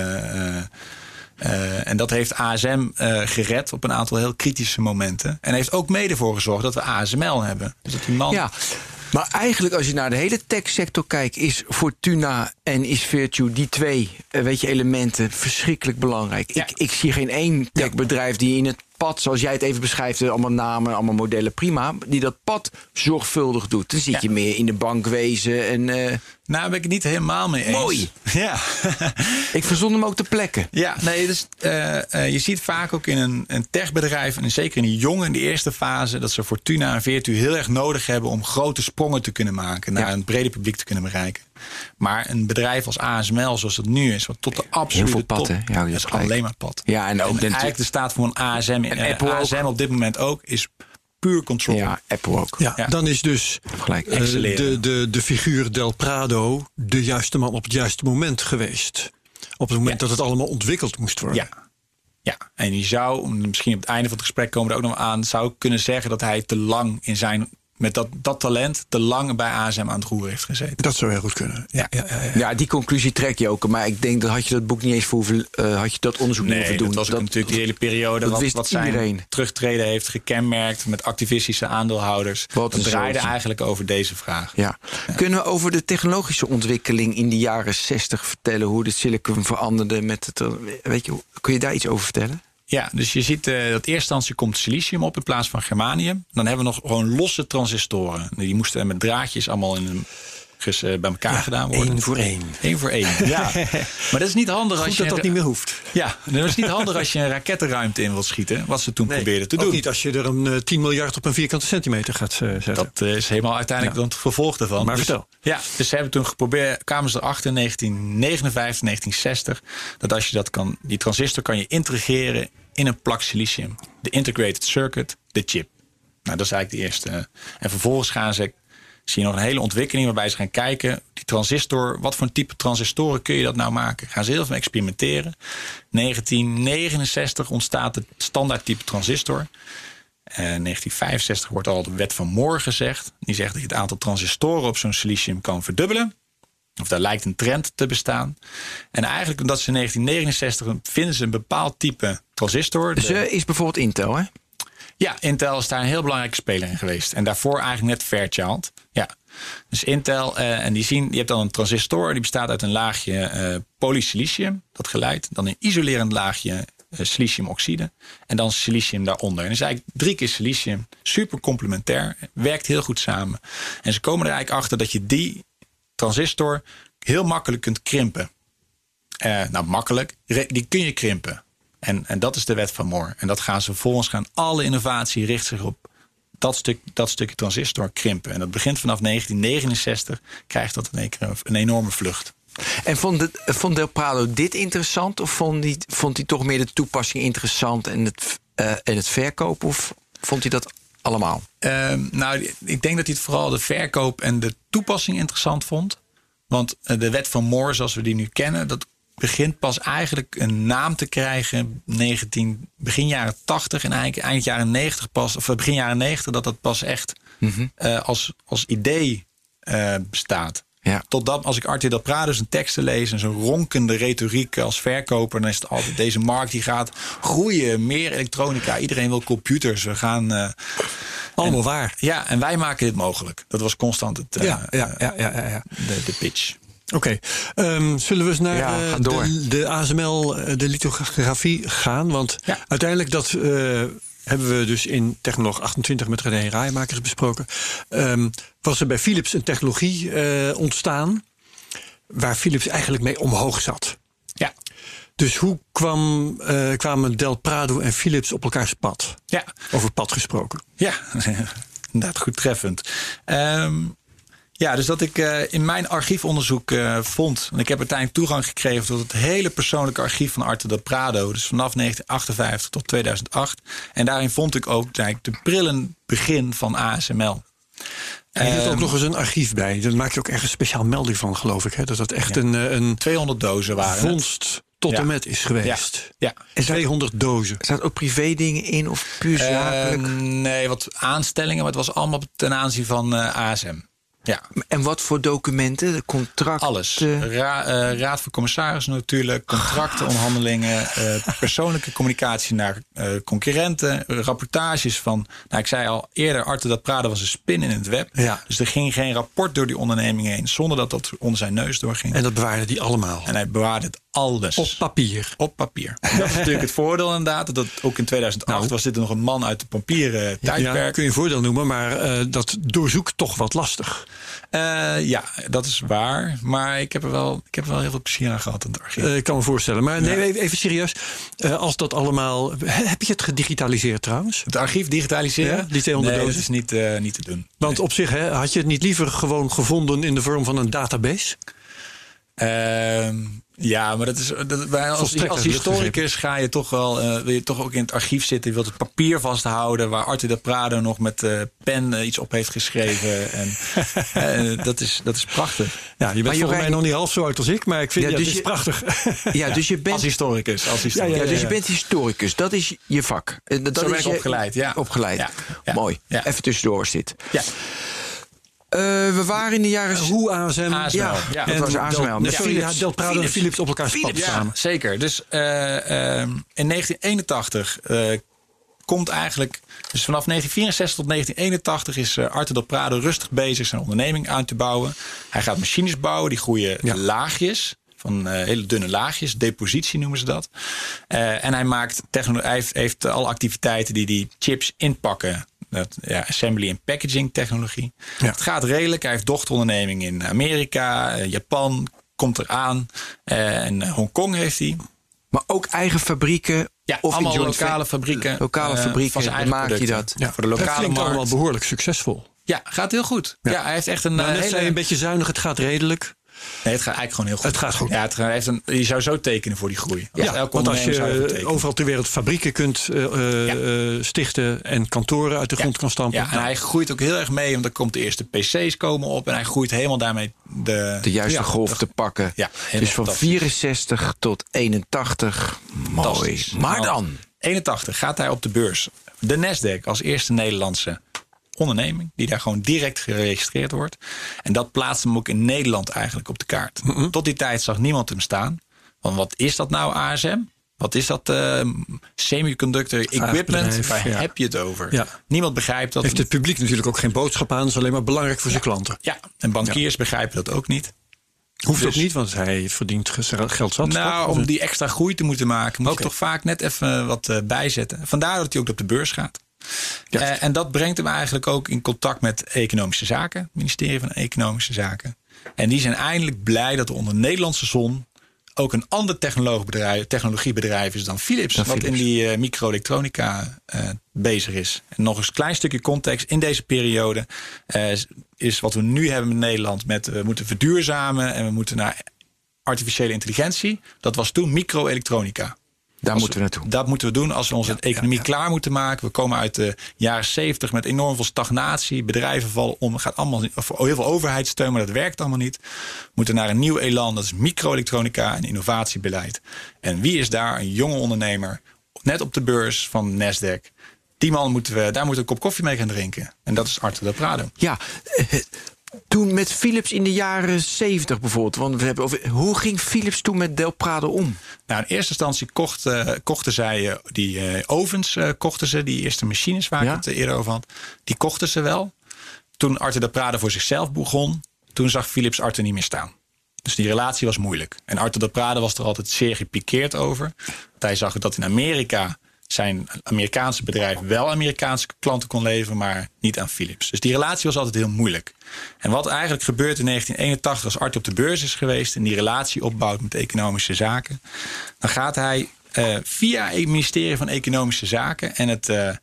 En dat heeft ASM gered op een aantal heel kritische momenten. En heeft ook mede voor gezorgd dat we ASML hebben. Dus dat die man... Ja, maar eigenlijk als je naar de hele techsector kijkt, is Fortuna en is Virtue, die twee elementen, verschrikkelijk belangrijk. Ja. Ik zie geen één techbedrijf die in het pad, zoals jij het even beschrijft, allemaal namen, allemaal modellen, prima, die dat pad zorgvuldig doet. Dan zit je meer in de bankwezen en... Nou, daar ben ik het niet helemaal mee eens. Mooi. Ja. Ik verzon hem ook ter plekke. Ja, nee, dus je ziet vaak ook in een techbedrijf, en zeker in die jongen, in de eerste fase, dat ze Fortuna en Virtue heel erg nodig hebben om grote sprongen te kunnen maken, naar een breder publiek te kunnen bereiken. Maar een bedrijf als ASML, zoals het nu is, wat tot de absolute heel veel pad, top, hè? Ja, dat is alleen maar pad. Ja, en ook eigenlijk de staat voor een ASM, en Apple ASM op dit moment ook, is puur control. Ja, Apple ook. Ja, dan is dus Gelijk. de figuur Del Prado de juiste man op het juiste moment geweest. Op het moment dat het allemaal ontwikkeld moest worden. Ja, en die zou, misschien op het einde van het gesprek komen we er ook nog aan, zou kunnen zeggen dat hij te lang in zijn, met dat talent, te lang bij ASM aan het roer heeft gezeten. Dat zou heel goed kunnen. Ja, die conclusie trek je ook. Maar ik denk dat had je dat boek niet eens voor had je dat onderzoek niet hoeven doen. Dat was ook natuurlijk die hele periode wat zijn iedereen. terugtreden heeft gekenmerkt met activistische aandeelhouders. Wat Dat een draaide zootje. eigenlijk over deze vraag. Ja. Kunnen we over de technologische ontwikkeling in de jaren 60 vertellen, hoe de silicon veranderde met het, kun je daar iets over vertellen? Ja, dus je ziet dat in eerste instantie komt silicium op in plaats van germanium. Dan hebben we nog gewoon losse transistoren. Die moesten met draadjes allemaal bij elkaar gedaan worden. 1 voor 1. 1 voor 1, ja. Maar dat is niet handig als je... dat niet meer hoeft. Ja, dat is niet handig als je een rakettenruimte in wilt schieten. Wat ze toen probeerden te doen. Ook niet als je er een 10 miljard op een vierkante centimeter gaat zetten. Dat is helemaal uiteindelijk dan het vervolg daarvan. Maar dus, vertel. Ja, dus ze hebben toen geprobeerd, kwamen ze erachter in 1959, 1960... dat als je die transistor kan je integreren in een plak silicium. De integrated circuit, de chip. Nou, dat is eigenlijk de eerste. En vervolgens zie je nog een hele ontwikkeling waarbij ze gaan kijken, die transistor, wat voor een type transistoren kun je dat nou maken? Gaan ze heel veel experimenteren. 1969 ontstaat het standaard type transistor. 1965 wordt al de wet van Moore gezegd. Die zegt dat je het aantal transistoren op zo'n silicium kan verdubbelen. Of daar lijkt een trend te bestaan. En eigenlijk omdat ze in 1969 vinden ze een bepaald type transistor. Dus is bijvoorbeeld Intel, hè? Ja, Intel is daar een heel belangrijke speler in geweest. En daarvoor eigenlijk net Fairchild. Ja. Dus Intel, en je hebt dan een transistor, die bestaat uit een laagje polysilicium, dat geleidt. Dan een isolerend laagje siliciumoxide. En dan silicium daaronder. En dat is eigenlijk 3 keer silicium. Super complementair. Werkt heel goed samen. En ze komen er eigenlijk achter dat je die transistor heel makkelijk kunt krimpen. Makkelijk. Die kun je krimpen. En dat is de wet van Moore. En dat gaan ze vervolgens alle innovatie richt zich op dat stukje transistor krimpen. En dat begint vanaf 1969, krijgt dat een enorme vlucht. En vond Del Prado dit interessant? Of vond hij toch meer de toepassing interessant en het verkopen? Of vond hij dat allemaal? Ik denk dat hij het vooral de verkoop en de toepassing interessant vond. Want de wet van Moore, zoals we die nu kennen, dat begint pas eigenlijk een naam te krijgen begin jaren 80 en eigenlijk eind jaren 90 pas, of begin jaren 90 dat pas echt als idee bestaat. Ja. Totdat als ik Arte del Prado zijn teksten lees en zo'n ronkende retoriek als verkoper, dan is het altijd deze markt die gaat groeien, meer elektronica, iedereen wil computers, we gaan allemaal waar. Ja, en wij maken dit mogelijk. Dat was constant het de pitch. Oké, zullen we eens naar de ASML, de lithografie gaan? Want uiteindelijk hebben we dus in Technoloog 28 met René Raaimakers besproken. Was er bij Philips een technologie ontstaan waar Philips eigenlijk mee omhoog zat. Ja. Dus hoe kwamen Del Prado en Philips op elkaars pad? Ja. Over pad gesproken. Ja, inderdaad goed treffend. Dus dat ik in mijn archiefonderzoek vond, en ik heb uiteindelijk toegang gekregen tot het hele persoonlijke archief van Arte del Prado, dus vanaf 1958 tot 2008. En daarin vond ik ook de prille begin van ASML. En je hebt ook nog eens een archief bij. Daar maak je ook ergens speciaal melding van, geloof ik. Hè? Dat echt een 200 dozen waren vondst tot en met is geweest. Ja. 200 dozen. Er zaten ook privé dingen in of puur zakelijk? Nee, wat aanstellingen, maar het was allemaal ten aanzien van ASM. Ja. En wat voor documenten? De contracten? Alles. Raad van commissarissen natuurlijk, contracten, onderhandelingen, persoonlijke communicatie naar concurrenten, rapportages van, ik zei al eerder, Arthur dat Prado was een spin in het web. Ja. Dus er ging geen rapport door die onderneming heen, zonder dat dat onder zijn neus doorging. En dat bewaarde die allemaal. En hij bewaarde het alles. Op papier. Op papier. En dat is natuurlijk het voordeel inderdaad. Dat ook in 2008 was dit nog een man uit de papieren tijdperk. Ja, kun je een voordeel noemen, maar dat doorzoekt toch wat lastig. Ja, dat is waar. Maar ik heb er wel heel veel plezier aan gehad in het archief. Ik kan me voorstellen. Maar nee, even serieus. Als dat allemaal... Heb je het gedigitaliseerd trouwens? Het archief digitaliseren? Ja, die 200 nee, dozen? dat is niet te doen. Want op zich, had je het niet liever gewoon gevonden in de vorm van een database? Ja, maar als historicus ga je toch wel, wil je toch ook in het archief zitten. Je wilt het papier vasthouden waar Arthur de Prado nog met pen iets op heeft geschreven. En dat is prachtig. Ja, je bent volgens mij nog niet half zo oud als ik, maar ik vind het is prachtig. Ja, dus je bent als historicus. Dus je bent historicus. Dat is je vak. Dat zo ben is ik opgeleid, ja. Opgeleid. Ja. Mooi. Ja. Even tussendoor is dit. Ja. We waren in de jaren... Hoe ASM. Ja, dat was ASML. Del Prado en Philips op elkaar spatten samen. Zeker. Dus in 1981 komt eigenlijk... Dus vanaf 1964 tot 1981 is Arthur Del Prado rustig bezig zijn onderneming aan te bouwen. Hij gaat machines bouwen, die groeien laagjes. Van hele dunne laagjes, depositie noemen ze dat. En hij maakt hij heeft alle activiteiten die chips inpakken. Assembly en packaging technologie. Ja. Het gaat redelijk. Hij heeft dochterondernemingen in Amerika, Japan, komt eraan. En Hongkong heeft hij. Maar ook eigen fabrieken? Ja, of allemaal lokale fabrieken. Lokale fabrieken, van zijn maak je dat? Ja, voor de lokale markt. Allemaal behoorlijk succesvol. Ja, gaat heel goed. Ja, hij heeft echt een een beetje zuinig, het gaat redelijk. Nee, het gaat eigenlijk gewoon heel goed. Het gaat goed. Ja, je zou zo tekenen voor die groei. Want als je overal ter wereld fabrieken kunt stichten en kantoren uit de grond kan stampen. Ja, en hij groeit ook heel erg mee, want er komt de eerste PC's komen op en hij groeit helemaal daarmee de juiste golf te pakken. Ja, dus van 64 tot 81. Mooi. Maar dan? 81 gaat hij op de beurs. De Nasdaq als eerste Nederlandse onderneming die daar gewoon direct geregistreerd wordt. En dat plaatst hem ook in Nederland eigenlijk op de kaart. Mm-hmm. Tot die tijd zag niemand hem staan. Want wat is dat nou ASM? Wat is dat semiconductor equipment? Waar heb je het over? Ja. Niemand begrijpt dat. Heeft het publiek natuurlijk ook geen boodschap aan. Dat is alleen maar belangrijk voor zijn klanten. Ja, en bankiers begrijpen dat ook niet. Hoeft ook niet, want hij verdient geld zat. Nou, om die extra groei te moeten maken, moet je toch vaak net even wat bijzetten. Vandaar dat hij ook op de beurs gaat. En dat brengt hem eigenlijk ook in contact met Economische Zaken, het ministerie van Economische Zaken. En die zijn eindelijk blij dat er onder Nederlandse zon ook een ander technologiebedrijf is dan Philips. Wat in die microelektronica bezig is. En nog eens een klein stukje context. In deze periode is wat we nu hebben in Nederland met we moeten verduurzamen en we moeten naar artificiële intelligentie. Dat was toen microelektronica. Daar moeten we naartoe. Dat moeten we doen als we onze economie klaar moeten maken. We komen uit de jaren 70 met enorm veel stagnatie. Bedrijven vallen om. Gaat allemaal heel veel overheidssteun, maar dat werkt allemaal niet. We moeten naar een nieuw elan. Dat is microelektronica en innovatiebeleid. En wie is daar? Een jonge ondernemer. Net op de beurs van Nasdaq. Die man moeten we een kop koffie mee gaan drinken. En dat is Arthur de Prado. Ja, toen met Philips in de jaren 70 bijvoorbeeld. Want we hebben hoe ging Philips toen met Del Prado om? Nou, in eerste instantie kochten zij die ovens, die eerste machines waar ik het eerder over had. Die kochten ze wel. Toen Arthur de Prado voor zichzelf begon, toen zag Philips Arthur niet meer staan. Dus die relatie was moeilijk. En Arthur de Prado was er altijd zeer gepikeerd over. Want hij zag dat in Amerika zijn Amerikaanse bedrijf wel Amerikaanse klanten kon leveren, maar niet aan Philips. Dus die relatie was altijd heel moeilijk. En wat eigenlijk gebeurt in 1981 als Arthur op de beurs is geweest en die relatie opbouwt met Economische Zaken, dan gaat hij via het ministerie van Economische Zaken en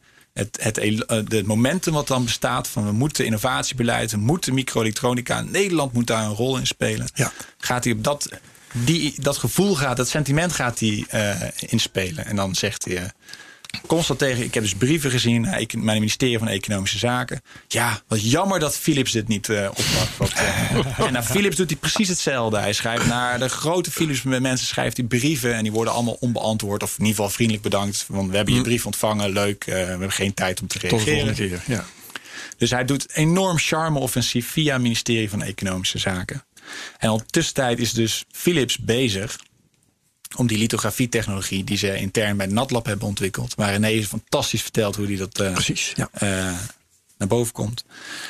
het momentum wat dan bestaat van we moeten innovatiebeleid, we moeten microelektronica, Nederland moet daar een rol in spelen. Ja. Gaat hij op dat gevoel dat sentiment gaat hij inspelen. En dan zegt hij constant tegen. Ik heb dus brieven gezien naar mijn ministerie van Economische Zaken. Ja, wat jammer dat Philips dit niet oppakt. En naar Philips doet hij precies hetzelfde. Hij schrijft naar de grote Philips mensen schrijft hij brieven en die worden allemaal onbeantwoord of in ieder geval vriendelijk bedankt. Want we hebben je brief ontvangen, leuk. We hebben geen tijd om te reageren. Keer, ja. Dus hij doet enorm charme-offensief via het ministerie van Economische Zaken. En al tussentijd is dus Philips bezig om die lithografietechnologie die ze intern bij NatLab hebben ontwikkeld. Waar René fantastisch vertelt hoe die dat naar boven komt.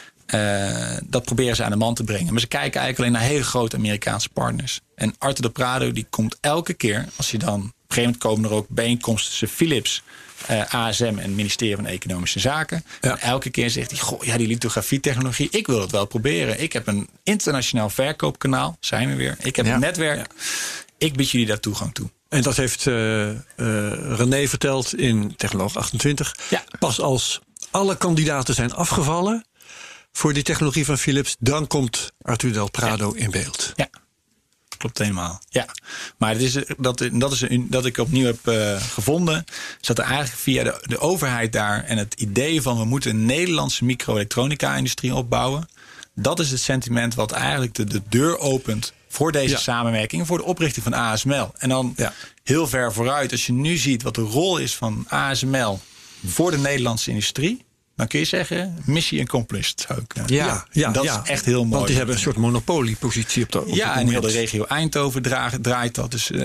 Dat proberen ze aan de man te brengen. Maar ze kijken eigenlijk alleen naar hele grote Amerikaanse partners. En Arthur de Prado die komt elke keer, als je dan op een gegeven moment komen er ook bijeenkomsten tussen Philips, ASM en het ministerie van Economische Zaken. Ja. En elke keer zegt hij, goh, ja, die lithografietechnologie, ik wil het wel proberen. Ik heb een internationaal verkoopkanaal, zijn we weer. Ik heb een netwerk. Ja. Ik bied jullie daar toegang toe. En dat heeft René verteld in Technoloog 28. Ja. Pas als alle kandidaten zijn afgevallen voor die technologie van Philips, dan komt Arthur del Prado in beeld. Ja, klopt helemaal. Ja, maar dat ik opnieuw heb gevonden, is dat er eigenlijk via de overheid daar en het idee van we moeten een Nederlandse micro-elektronica-industrie opbouwen. Dat is het sentiment wat eigenlijk de deur opent voor deze samenwerking en voor de oprichting van ASML. En dan heel ver vooruit, als je nu ziet wat de rol is van ASML voor de Nederlandse industrie, dan kun je zeggen, missie accomplished. Dat is echt heel mooi. Want die hebben een soort monopoliepositie op de Ja, en heel de regio Eindhoven draait dat. Dus,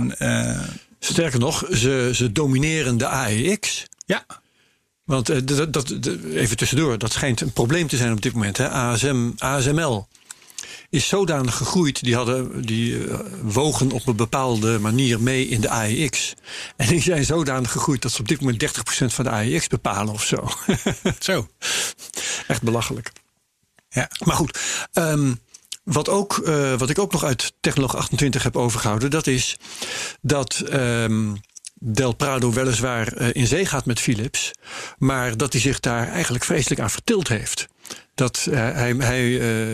sterker nog, ze domineren de AEX. Ja. Want even tussendoor, dat schijnt een probleem te zijn op dit moment. Hè? ASML is zodanig gegroeid, die wogen op een bepaalde manier mee in de AEX. En die zijn zodanig gegroeid dat ze op dit moment 30% van de AEX bepalen of zo. Zo. Echt belachelijk. Ja. Maar goed, wat ik ook nog uit Technoloog 28 heb overgehouden, dat is dat Del Prado weliswaar in zee gaat met Philips, maar dat hij zich daar eigenlijk vreselijk aan vertild heeft. Dat hij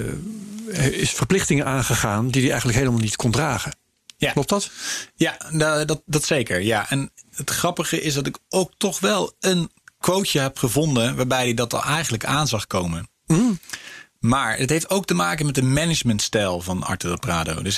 is verplichtingen aangegaan die hij eigenlijk helemaal niet kon dragen. Ja. Klopt dat? Ja, dat zeker. Ja. En het grappige is dat ik ook toch wel een quoteje heb gevonden waarbij hij dat al eigenlijk aan zag komen. Mm. Maar het heeft ook te maken met de managementstijl van Arthur del Prado. Dus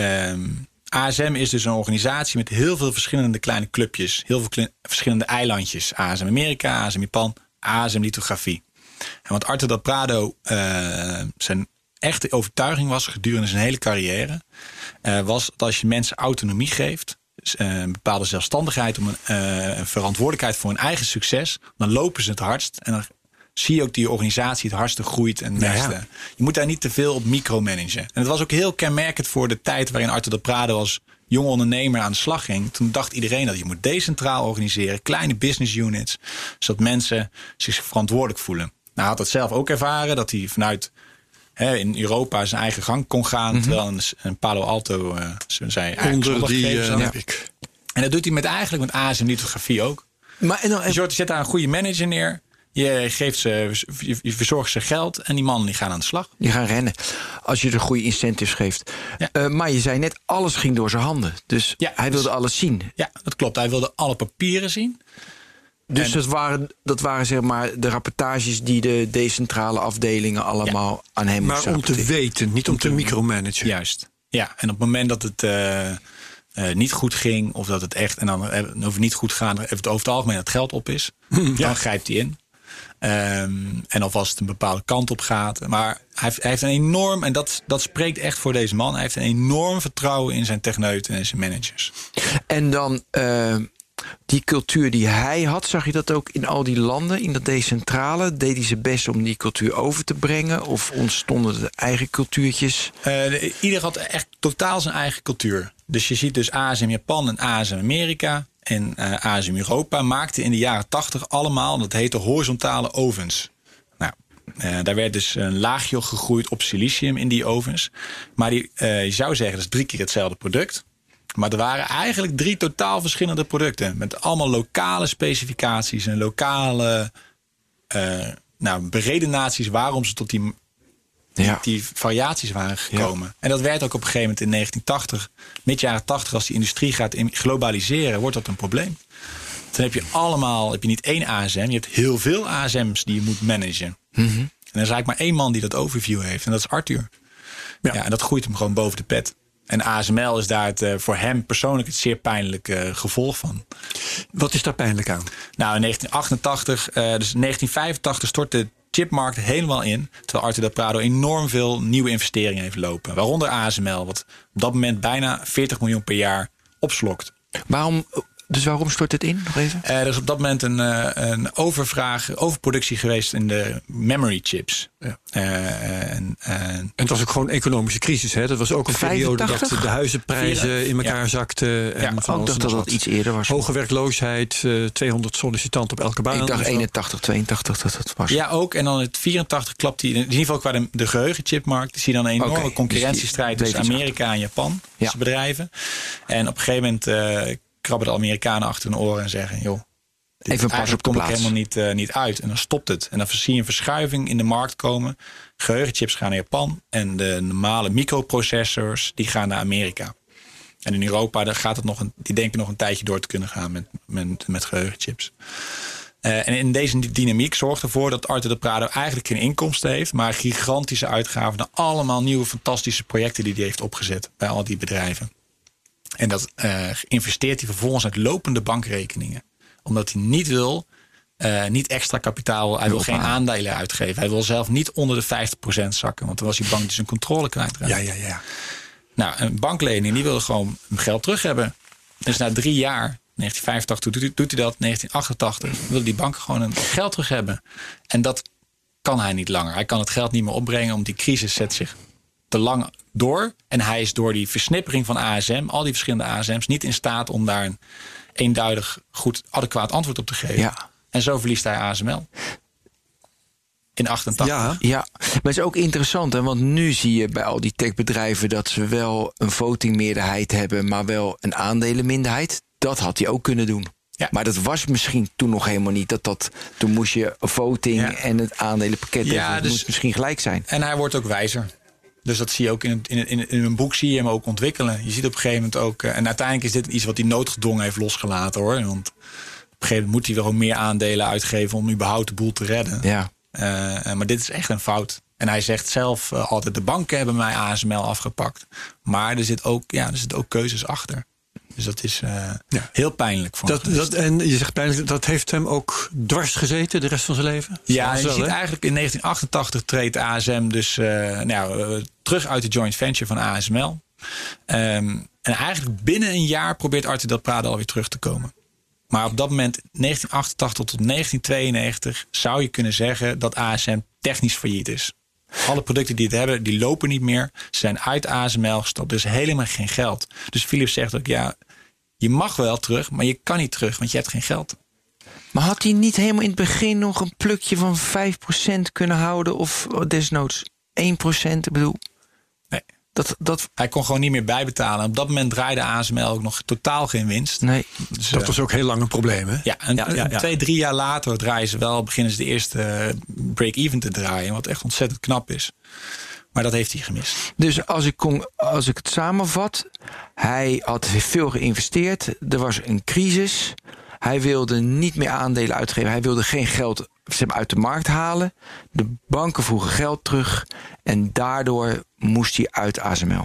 ASM is dus een organisatie met heel veel verschillende kleine clubjes. Heel veel verschillende eilandjes. ASM Amerika, ASM Japan, ASM Lithografie. En wat Arthur del Prado zijn echte overtuiging was gedurende zijn hele carrière, was dat als je mensen autonomie geeft, een bepaalde zelfstandigheid om een verantwoordelijkheid voor hun eigen succes, dan lopen ze het hardst en dan zie je ook die organisatie het hardste groeit. En je moet daar niet te veel op micromanagen. En het was ook heel kenmerkend voor de tijd waarin Arthur del Prado als jonge ondernemer aan de slag ging. Toen dacht iedereen dat je moet decentraal organiseren, kleine business units, zodat mensen zich verantwoordelijk voelen. Nou, hij had dat zelf ook ervaren, dat hij vanuit in Europa zijn eigen gang kon gaan, terwijl een Palo Alto zijn eigen zondaggegevens had. En dat doet hij eigenlijk met ASM Lithografie ook. Maar je zet daar een goede manager neer. Je verzorgt ze geld en die mannen die gaan aan de slag. Die gaan rennen. Als je de goede incentives geeft. Ja. Maar je zei net, alles ging door zijn handen. Dus hij wilde alles zien. Ja, dat klopt. Hij wilde alle papieren zien. Dus dat waren zeg maar de rapportages die de decentrale afdelingen allemaal aan hem moesten. Maar om te weten, niet om te micromanagen. Juist. Ja, en op het moment dat het niet goed ging, of dat het echt, en dan over het niet goed gaan, over het algemeen dat het geld op is, dan grijpt hij in. En alvast een bepaalde kant op gaat. Maar hij heeft een enorm, en dat spreekt echt voor deze man, hij heeft een enorm vertrouwen in zijn techneuten en zijn managers. En dan die cultuur die hij had, zag je dat ook in al die landen, in dat decentrale? Deed hij zijn best om die cultuur over te brengen? Of ontstonden er eigen cultuurtjes? Ieder had echt totaal zijn eigen cultuur. Dus je ziet dus ASM Japan en ASM Amerika en ASM Europa maakten in de jaren 80 allemaal, dat heette horizontale ovens. Nou, daar werd dus een laagje gegroeid op silicium in die ovens. Maar je zou zeggen, dat is 3 keer hetzelfde product. Maar er waren eigenlijk 3 totaal verschillende producten. Met allemaal lokale specificaties en lokale beredenaties waarom ze tot die variaties waren gekomen. Ja. En dat werd ook op een gegeven moment in 1980, mid jaren 80, als die industrie gaat globaliseren, wordt dat een probleem. Dan heb je niet één ASM, je hebt heel veel ASM's die je moet managen. Mm-hmm. En er is eigenlijk maar één man die dat overview heeft. En dat is Arthur. Ja, en dat groeit hem gewoon boven de pet. En ASML is daar voor hem persoonlijk het zeer pijnlijke gevolg van. Wat is daar pijnlijk aan? Nou, in 1988, dus 1985 stortte de chipmarkt helemaal in. Terwijl Arthur del Prado enorm veel nieuwe investeringen heeft lopen. Waaronder ASML, wat op dat moment bijna 40 miljoen per jaar opslokt. Waarom stort het in? Nog even. Er is op dat moment een overproductie geweest in de memory chips. Ja. En het was ook gewoon een economische crisis. Hè? Dat was ook een periode 85? dat de huizenprijzen in elkaar zakten. En Ik dacht dat iets eerder was. Hoge werkloosheid, 200 sollicitanten op elke baan. Ik dacht 81, 82 dat het was. Ja, ook. En dan in het 84 klapt hij in ieder geval qua de geheugenchipmarkt. Zie je dan een enorme concurrentiestrijd tussen Amerika en Japan. Ja. Bedrijven. En op een gegeven moment krabben de Amerikanen achter hun oren en zeggen, joh, even pas op de plaats. Helemaal niet uit. En dan stopt het. En dan zie je een verschuiving in de markt komen. Geheugenchips gaan naar Japan. En de normale microprocessors die gaan naar Amerika. En in Europa die denken nog een tijdje door te kunnen gaan met geheugenchips. En in deze dynamiek zorgt ervoor dat Arthur del Prado eigenlijk geen inkomsten heeft, maar gigantische uitgaven naar allemaal nieuwe fantastische projecten die hij heeft opgezet bij al die bedrijven. En dat investeert hij vervolgens uit lopende bankrekeningen. Omdat hij niet wil, niet extra kapitaal, hij wil geen aandelen uitgeven. Hij wil zelf niet onder de 50% zakken, want dan was die bank dus een controle kwijtraken. Ja. Nou, een banklening, die wilde gewoon geld terug hebben. Dus na 3 jaar, 1985 doet hij dat, 1988 wilde die bank gewoon een geld terug hebben. En dat kan hij niet langer. Hij kan het geld niet meer opbrengen, omdat die crisis zet zich te lang door. En hij is door die versnippering van ASM, al die verschillende ASM's, niet in staat om daar een eenduidig, goed, adequaat antwoord op te geven. Ja. En zo verliest hij ASML. In 88. Ja, maar het is ook interessant, hè, want nu zie je bij al die techbedrijven dat ze wel een votingmeerderheid hebben, maar wel een aandelenminderheid. Dat had hij ook kunnen doen. Ja. Maar dat was misschien toen nog helemaal niet. Toen moest je een voting en het aandelenpakket. Dat moest misschien gelijk zijn. En hij wordt ook wijzer. Dus dat zie je ook in een boek, zie je hem ook ontwikkelen. Je ziet op een gegeven moment ook, en uiteindelijk is dit iets wat hij noodgedwongen heeft losgelaten, hoor. Want op een gegeven moment moet hij wel meer aandelen uitgeven om überhaupt de boel te redden. Ja. Maar dit is echt een fout. En hij zegt zelf altijd, de banken hebben mij ASML afgepakt. Maar er zit ook keuzes achter. Dus dat is heel pijnlijk voor hem. En je zegt pijnlijk, dat heeft hem ook dwars gezeten de rest van zijn leven? Ja, je ziet eigenlijk in 1988 treedt ASM dus terug uit de joint venture van ASML. En eigenlijk binnen een jaar probeert Arthur del Prado alweer terug te komen. Maar op dat moment, 1988 tot 1992, zou je kunnen zeggen dat ASM technisch failliet is. Alle producten die het hebben, die lopen niet meer. Ze zijn uit ASML gestapt, dus helemaal geen geld. Dus Philips zegt ook, je mag wel terug, maar je kan niet terug, want je hebt geen geld. Maar had hij niet helemaal in het begin nog een plukje van 5% kunnen houden? Of desnoods 1%? Ik bedoel, nee. Dat... Hij kon gewoon niet meer bijbetalen. Op dat moment draaide ASML ook nog totaal geen winst. Nee. Dus, dat was ook heel lang een probleem, hè? Ja, 2-3 jaar later beginnen ze de eerste break-even te draaien. Wat echt ontzettend knap is. Maar dat heeft hij gemist. Dus als ik het samenvat, hij had veel geïnvesteerd. Er was een crisis. Hij wilde niet meer aandelen uitgeven. Hij wilde geen geld uit de markt halen. De banken vroegen geld terug. En daardoor moest hij uit ASML.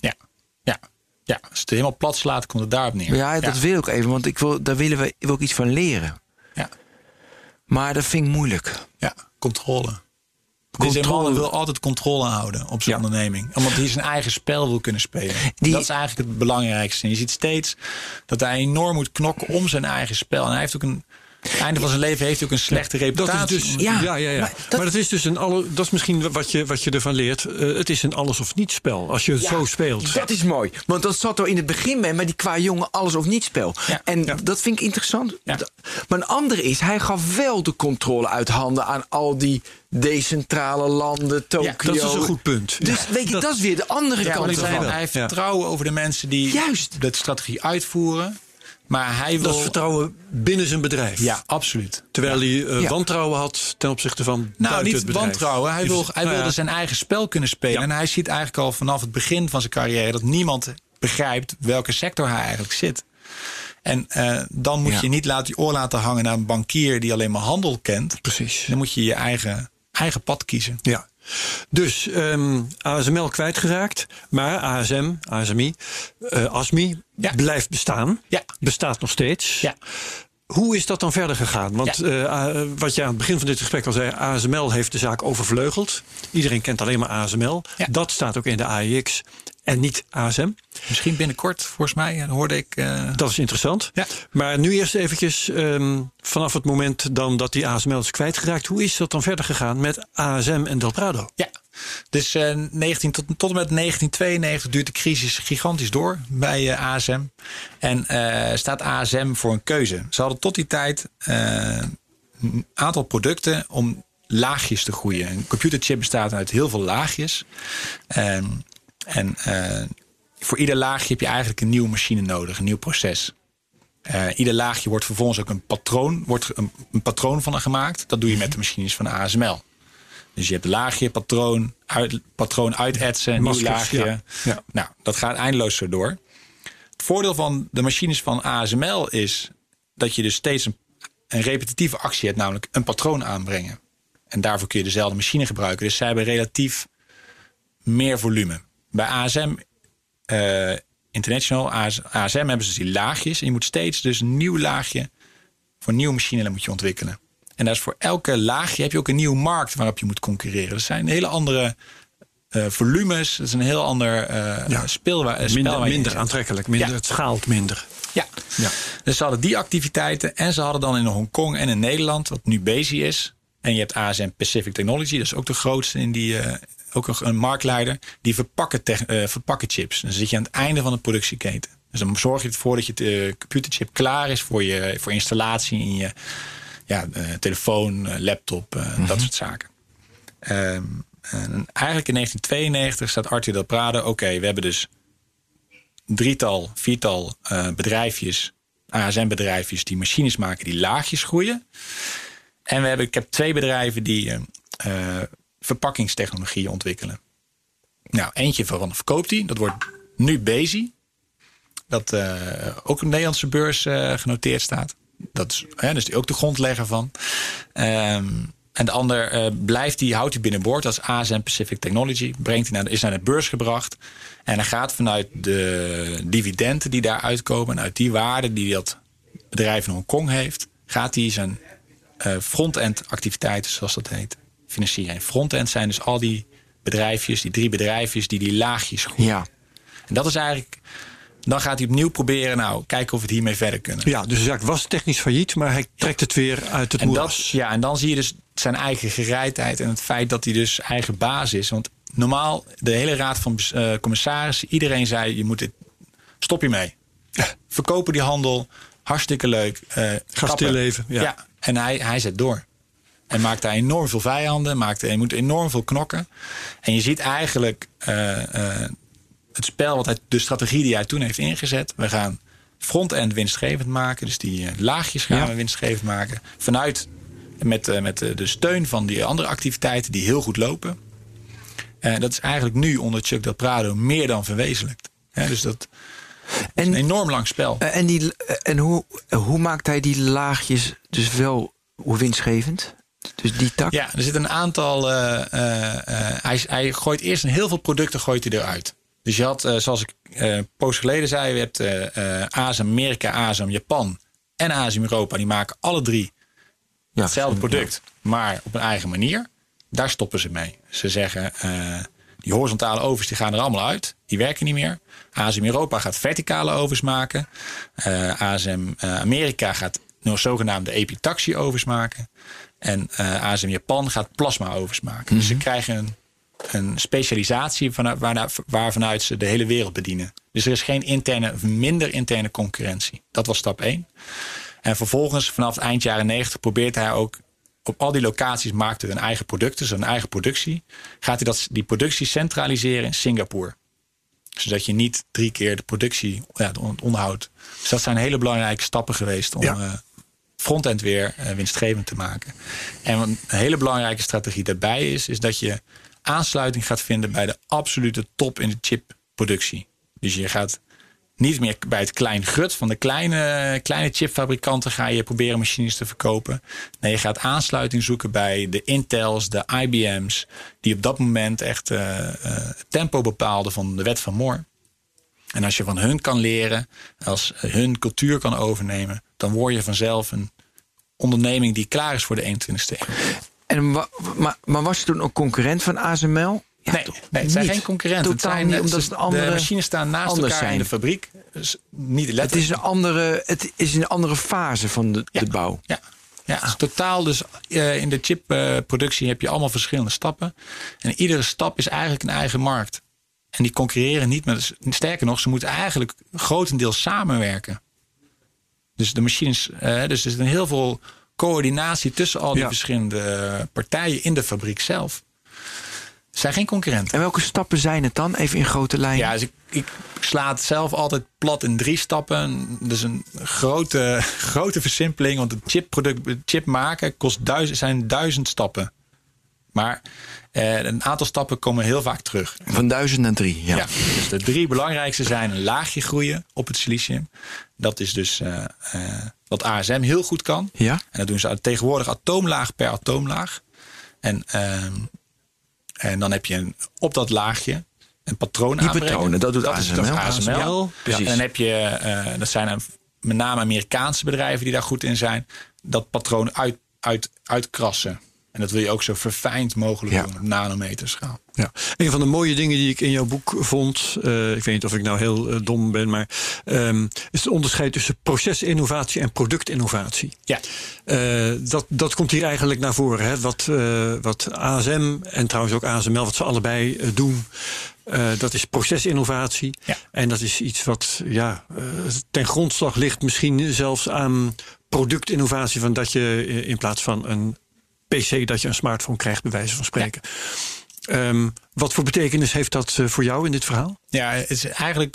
Ja, als het helemaal plat slaat, komt het daarop neer. Ja, dat wil ik even, want daar wil ik iets van leren. Ja. Maar dat vind ik moeilijk. Ja, controle. Deze man wil altijd controle houden op zijn onderneming. Omdat hij zijn eigen spel wil kunnen spelen. Dat is eigenlijk het belangrijkste. En je ziet steeds dat hij enorm moet knokken om zijn eigen spel. En hij heeft ook einde van zijn leven heeft hij ook een slechte reputatie. Dat is dus, maar dat is dus dat is misschien wat je ervan leert. Het is een alles of niets spel. Als je het zo speelt. Dat is mooi. Want dat zat er in het begin mee, maar die qua jongen alles of niets spel. Ja. En dat vind ik interessant. Ja. Maar een andere is, hij gaf wel de controle uit handen aan al die decentrale landen, Tokio. Ja, dat is een goed punt. Dus weet je, dat is weer de andere kant ervan. Hij heeft vertrouwen over de mensen die de strategie uitvoeren. Maar hij wil... Dat is vertrouwen binnen zijn bedrijf. Ja, absoluut. Terwijl hij wantrouwen had ten opzichte van buiten het bedrijf. Wantrouwen. Hij wilde zijn eigen spel kunnen spelen. Ja. En hij ziet eigenlijk al vanaf het begin van zijn carrière dat niemand begrijpt welke sector hij eigenlijk zit. En dan moet je niet je oor laten hangen naar een bankier die alleen maar handel kent. Precies. Dan moet je je eigen pad kiezen. Ja. Dus ASML kwijtgeraakt, maar ASMI blijft bestaan. Ja. Bestaat nog steeds. Ja. Hoe is dat dan verder gegaan? Want wat je aan het begin van dit gesprek al zei, ASML heeft de zaak overvleugeld. Iedereen kent alleen maar ASML. Ja. Dat staat ook in de AEX en niet ASM. Misschien binnenkort, volgens mij, hoorde ik. Dat is interessant. Ja. Maar nu eerst eventjes vanaf het moment dan dat die ASML is kwijtgeraakt. Hoe is dat dan verder gegaan met ASM en Delprado? Ja, dus tot en met 1992 duurt de crisis gigantisch door bij ASM. En staat ASM voor een keuze. Ze hadden tot die tijd een aantal producten om laagjes te groeien. Een computerchip bestaat uit heel veel laagjes. Voor ieder laagje heb je eigenlijk een nieuwe machine nodig, een nieuw proces. Ieder laagje wordt vervolgens ook een patroon van gemaakt. Dat doe je met de machines van ASML. Dus je hebt laagje, patroon uitetsen, nieuw laagje. Ja. Nou, dat gaat eindeloos zo door. Het voordeel van de machines van ASML is dat je dus steeds een repetitieve actie hebt, namelijk een patroon aanbrengen. En daarvoor kun je dezelfde machine gebruiken. Dus zij hebben relatief meer volume. Bij ASM International, ASM hebben ze die laagjes. En je moet steeds dus een nieuw laagje voor een nieuwe machine moet je ontwikkelen. En dat is voor elke laagje heb je ook een nieuwe markt waarop je moet concurreren. Dat zijn hele andere volumes. Dat is een heel ander spel. Minder aantrekkelijk. Het schaalt minder. Ja. Dus ze hadden die activiteiten. En ze hadden dan in Hongkong en in Nederland, wat nu Besi is. En je hebt ASM Pacific Technology. Dat is ook de grootste in die... ook een marktleider. Die verpakken chips. Dan zit je aan het einde van de productieketen. Dus dan zorg je ervoor dat je computerchip klaar is voor installatie in je telefoon, laptop, dat soort zaken. Eigenlijk in 1992 staat Arthur Delprado. Oké, we hebben dus 4 bedrijfjes, ASM-bedrijfjes die machines maken die laagjes groeien. En ik heb 2 bedrijven die verpakkingstechnologieën ontwikkelen. Nou, eentje van verkoopt die. Dat wordt nu Besi. Dat ook op de Nederlandse beurs genoteerd staat. Dat is dus ook de grondlegger van. En de ander houdt hij binnenboord. Dat is ASM Pacific Technology. Is naar de beurs gebracht. En hij gaat vanuit de dividenden die daar uitkomen. En uit die waarde die dat bedrijf in Hongkong heeft. Gaat hij zijn front-end activiteiten, zoals dat heet, financieren. En front-end zijn dus al die bedrijfjes, die 3 bedrijfjes die laagjes groeien. Ja. En dat is eigenlijk... Dan gaat hij opnieuw proberen, kijken of we het hiermee verder kunnen. Ja, dus de zaak was technisch failliet, maar hij trekt het weer uit het moeras. En dan zie je dus zijn eigen gereidheid en het feit dat hij dus eigen baas is. Want normaal, de hele raad van commissarissen, iedereen zei, stop hiermee. Verkopen die handel, hartstikke leuk. Ga stil leven. Ja. En hij zet door. En maakt daar enorm veel vijanden, hij moet enorm veel knokken. En je ziet eigenlijk... het spel, de strategie die hij toen heeft ingezet. We gaan front-end winstgevend maken. Dus die laagjes gaan we winstgevend maken. Met de steun van die andere activiteiten die heel goed lopen. Dat is eigenlijk nu onder Chuck Delprado meer dan verwezenlijkt. Dus dat is een enorm lang spel. En hoe maakt hij die laagjes dus wel winstgevend? Dus die tak? Ja, er zit een aantal... hij gooit eerst heel veel producten eruit. Dus je had, zoals ik poos geleden zei, je hebt ASM Amerika, ASM Japan en ASM Europa. Die maken alle 3 hetzelfde product, maar op een eigen manier. Daar stoppen ze mee. Ze zeggen, die horizontale ovens die gaan er allemaal uit. Die werken niet meer. ASM Europa gaat verticale ovens maken. ASM Amerika gaat zogenaamde epitaxie ovens maken. En ASM Japan gaat plasma ovens maken. Mm-hmm. Dus ze krijgen een specialisatie waarvanuit ze de hele wereld bedienen. Dus er is geen minder interne concurrentie. Dat was stap 1. En vervolgens, vanaf het eind jaren 90, probeert hij ook op al die locaties, maakt hij een eigen producten, zijn eigen productie. Gaat hij die productie centraliseren in Singapore. Zodat je niet 3 keer de productie, het onderhoud. Dus dat zijn hele belangrijke stappen geweest om frontend weer winstgevend te maken. En een hele belangrijke strategie daarbij is dat je aansluiting gaat vinden bij de absolute top in de chipproductie. Dus je gaat niet meer bij het klein gut van de kleine chipfabrikanten ga je proberen machines te verkopen. Nee, je gaat aansluiting zoeken bij de Intels, de IBM's, die op dat moment echt het tempo bepaalden van de wet van Moore. En als je van hun kan leren, als hun cultuur kan overnemen, dan word je vanzelf een onderneming die klaar is voor de 21ste eeuw. En maar was je toen ook concurrent van ASML? Ja, nee, het zijn geen concurrenten. Totaal niet, omdat het andere, de machines staan naast elkaar in de fabriek. Dus niet letterlijk. Het is een andere fase van de bouw. Ja, het is totaal. Dus in de chipproductie heb je allemaal verschillende stappen. En iedere stap is eigenlijk een eigen markt. En die concurreren niet met. Sterker nog, ze moeten eigenlijk grotendeels samenwerken. Dus de machines. Dus er is heel veel coördinatie tussen al die verschillende partijen in de fabriek zelf. Het zijn geen concurrenten. En welke stappen zijn het dan? Even in grote lijnen. Ja, dus ik sla het zelf altijd plat in 3 stappen. Dus een grote versimpeling. Want het chip maken zijn 1000 stappen. Maar een aantal stappen komen heel vaak terug. Van 1000 naar 3, ja. Dus de 3 belangrijkste zijn een laagje groeien op het silicium. Dat is dus wat ASM heel goed kan. Ja. En dat doen ze tegenwoordig atoomlaag per atoomlaag. En dan heb je op dat laagje een patroon aanbrengen. Die patronen, dat doet ASML. Precies. En dan heb je, dat zijn met name Amerikaanse bedrijven die daar goed in zijn, dat patroon uitkrassen. En dat wil je ook zo verfijnd mogelijk doen op nanometerschaal. Ja. Een van de mooie dingen die ik in jouw boek vond, ik weet niet of ik nou heel dom ben, maar is het onderscheid tussen procesinnovatie en productinnovatie. Ja. Dat komt hier eigenlijk naar voren. Hè? Wat ASM en trouwens ook ASML, wat ze allebei doen, dat is procesinnovatie. Ja. En dat is iets wat ten grondslag ligt misschien zelfs aan productinnovatie, van dat je in plaats van een PC dat je een smartphone krijgt, bij wijze van spreken. Ja. Wat voor betekenis heeft dat voor jou in dit verhaal? Ja, het is eigenlijk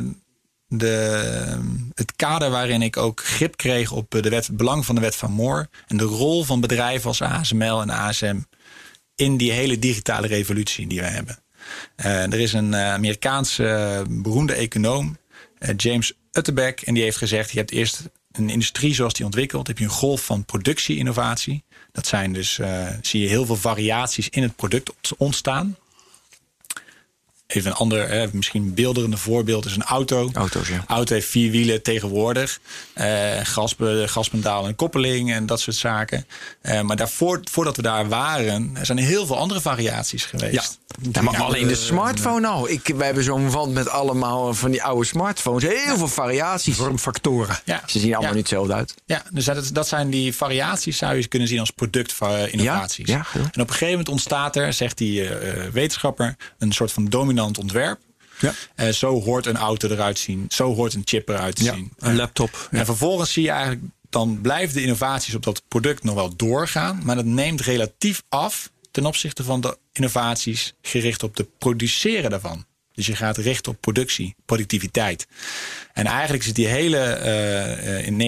het kader waarin ik ook grip kreeg op het belang van de wet van Moore en de rol van bedrijven als ASML en ASM in die hele digitale revolutie die wij hebben. Er is een Amerikaanse beroemde econoom, James Utterback, en die heeft gezegd: je hebt eerst een industrie zoals die ontwikkelt, heb je een golf van productie-innovatie. Dat zijn dus, zie je heel veel variaties in het product ontstaan. Even een ander, misschien beelderende voorbeeld is een auto. Auto's, ja. Auto heeft 4 wielen tegenwoordig. Gaspedaal en koppeling en dat soort zaken. Maar voordat we daar waren, er zijn heel veel andere variaties geweest. Ja, maar alleen de smartphone al. We hebben zo'n wand met allemaal van die oude smartphones. Heel veel variaties. Vormfactoren. Ja. Ze zien allemaal niet hetzelfde uit. Ja, dus dat zijn die variaties, zou je kunnen zien als productinnovaties. Ja, en op een gegeven moment ontstaat er, zegt die wetenschapper, een soort van dominant ontwerp. Ja. Zo hoort een auto eruit zien. Zo hoort een chip eruit te zien. Een laptop. En vervolgens zie je eigenlijk, dan blijven de innovaties op dat product nog wel doorgaan. Maar dat neemt relatief af ten opzichte van de innovaties gericht op het produceren daarvan. Dus je gaat richten op productie, productiviteit. En eigenlijk is die hele in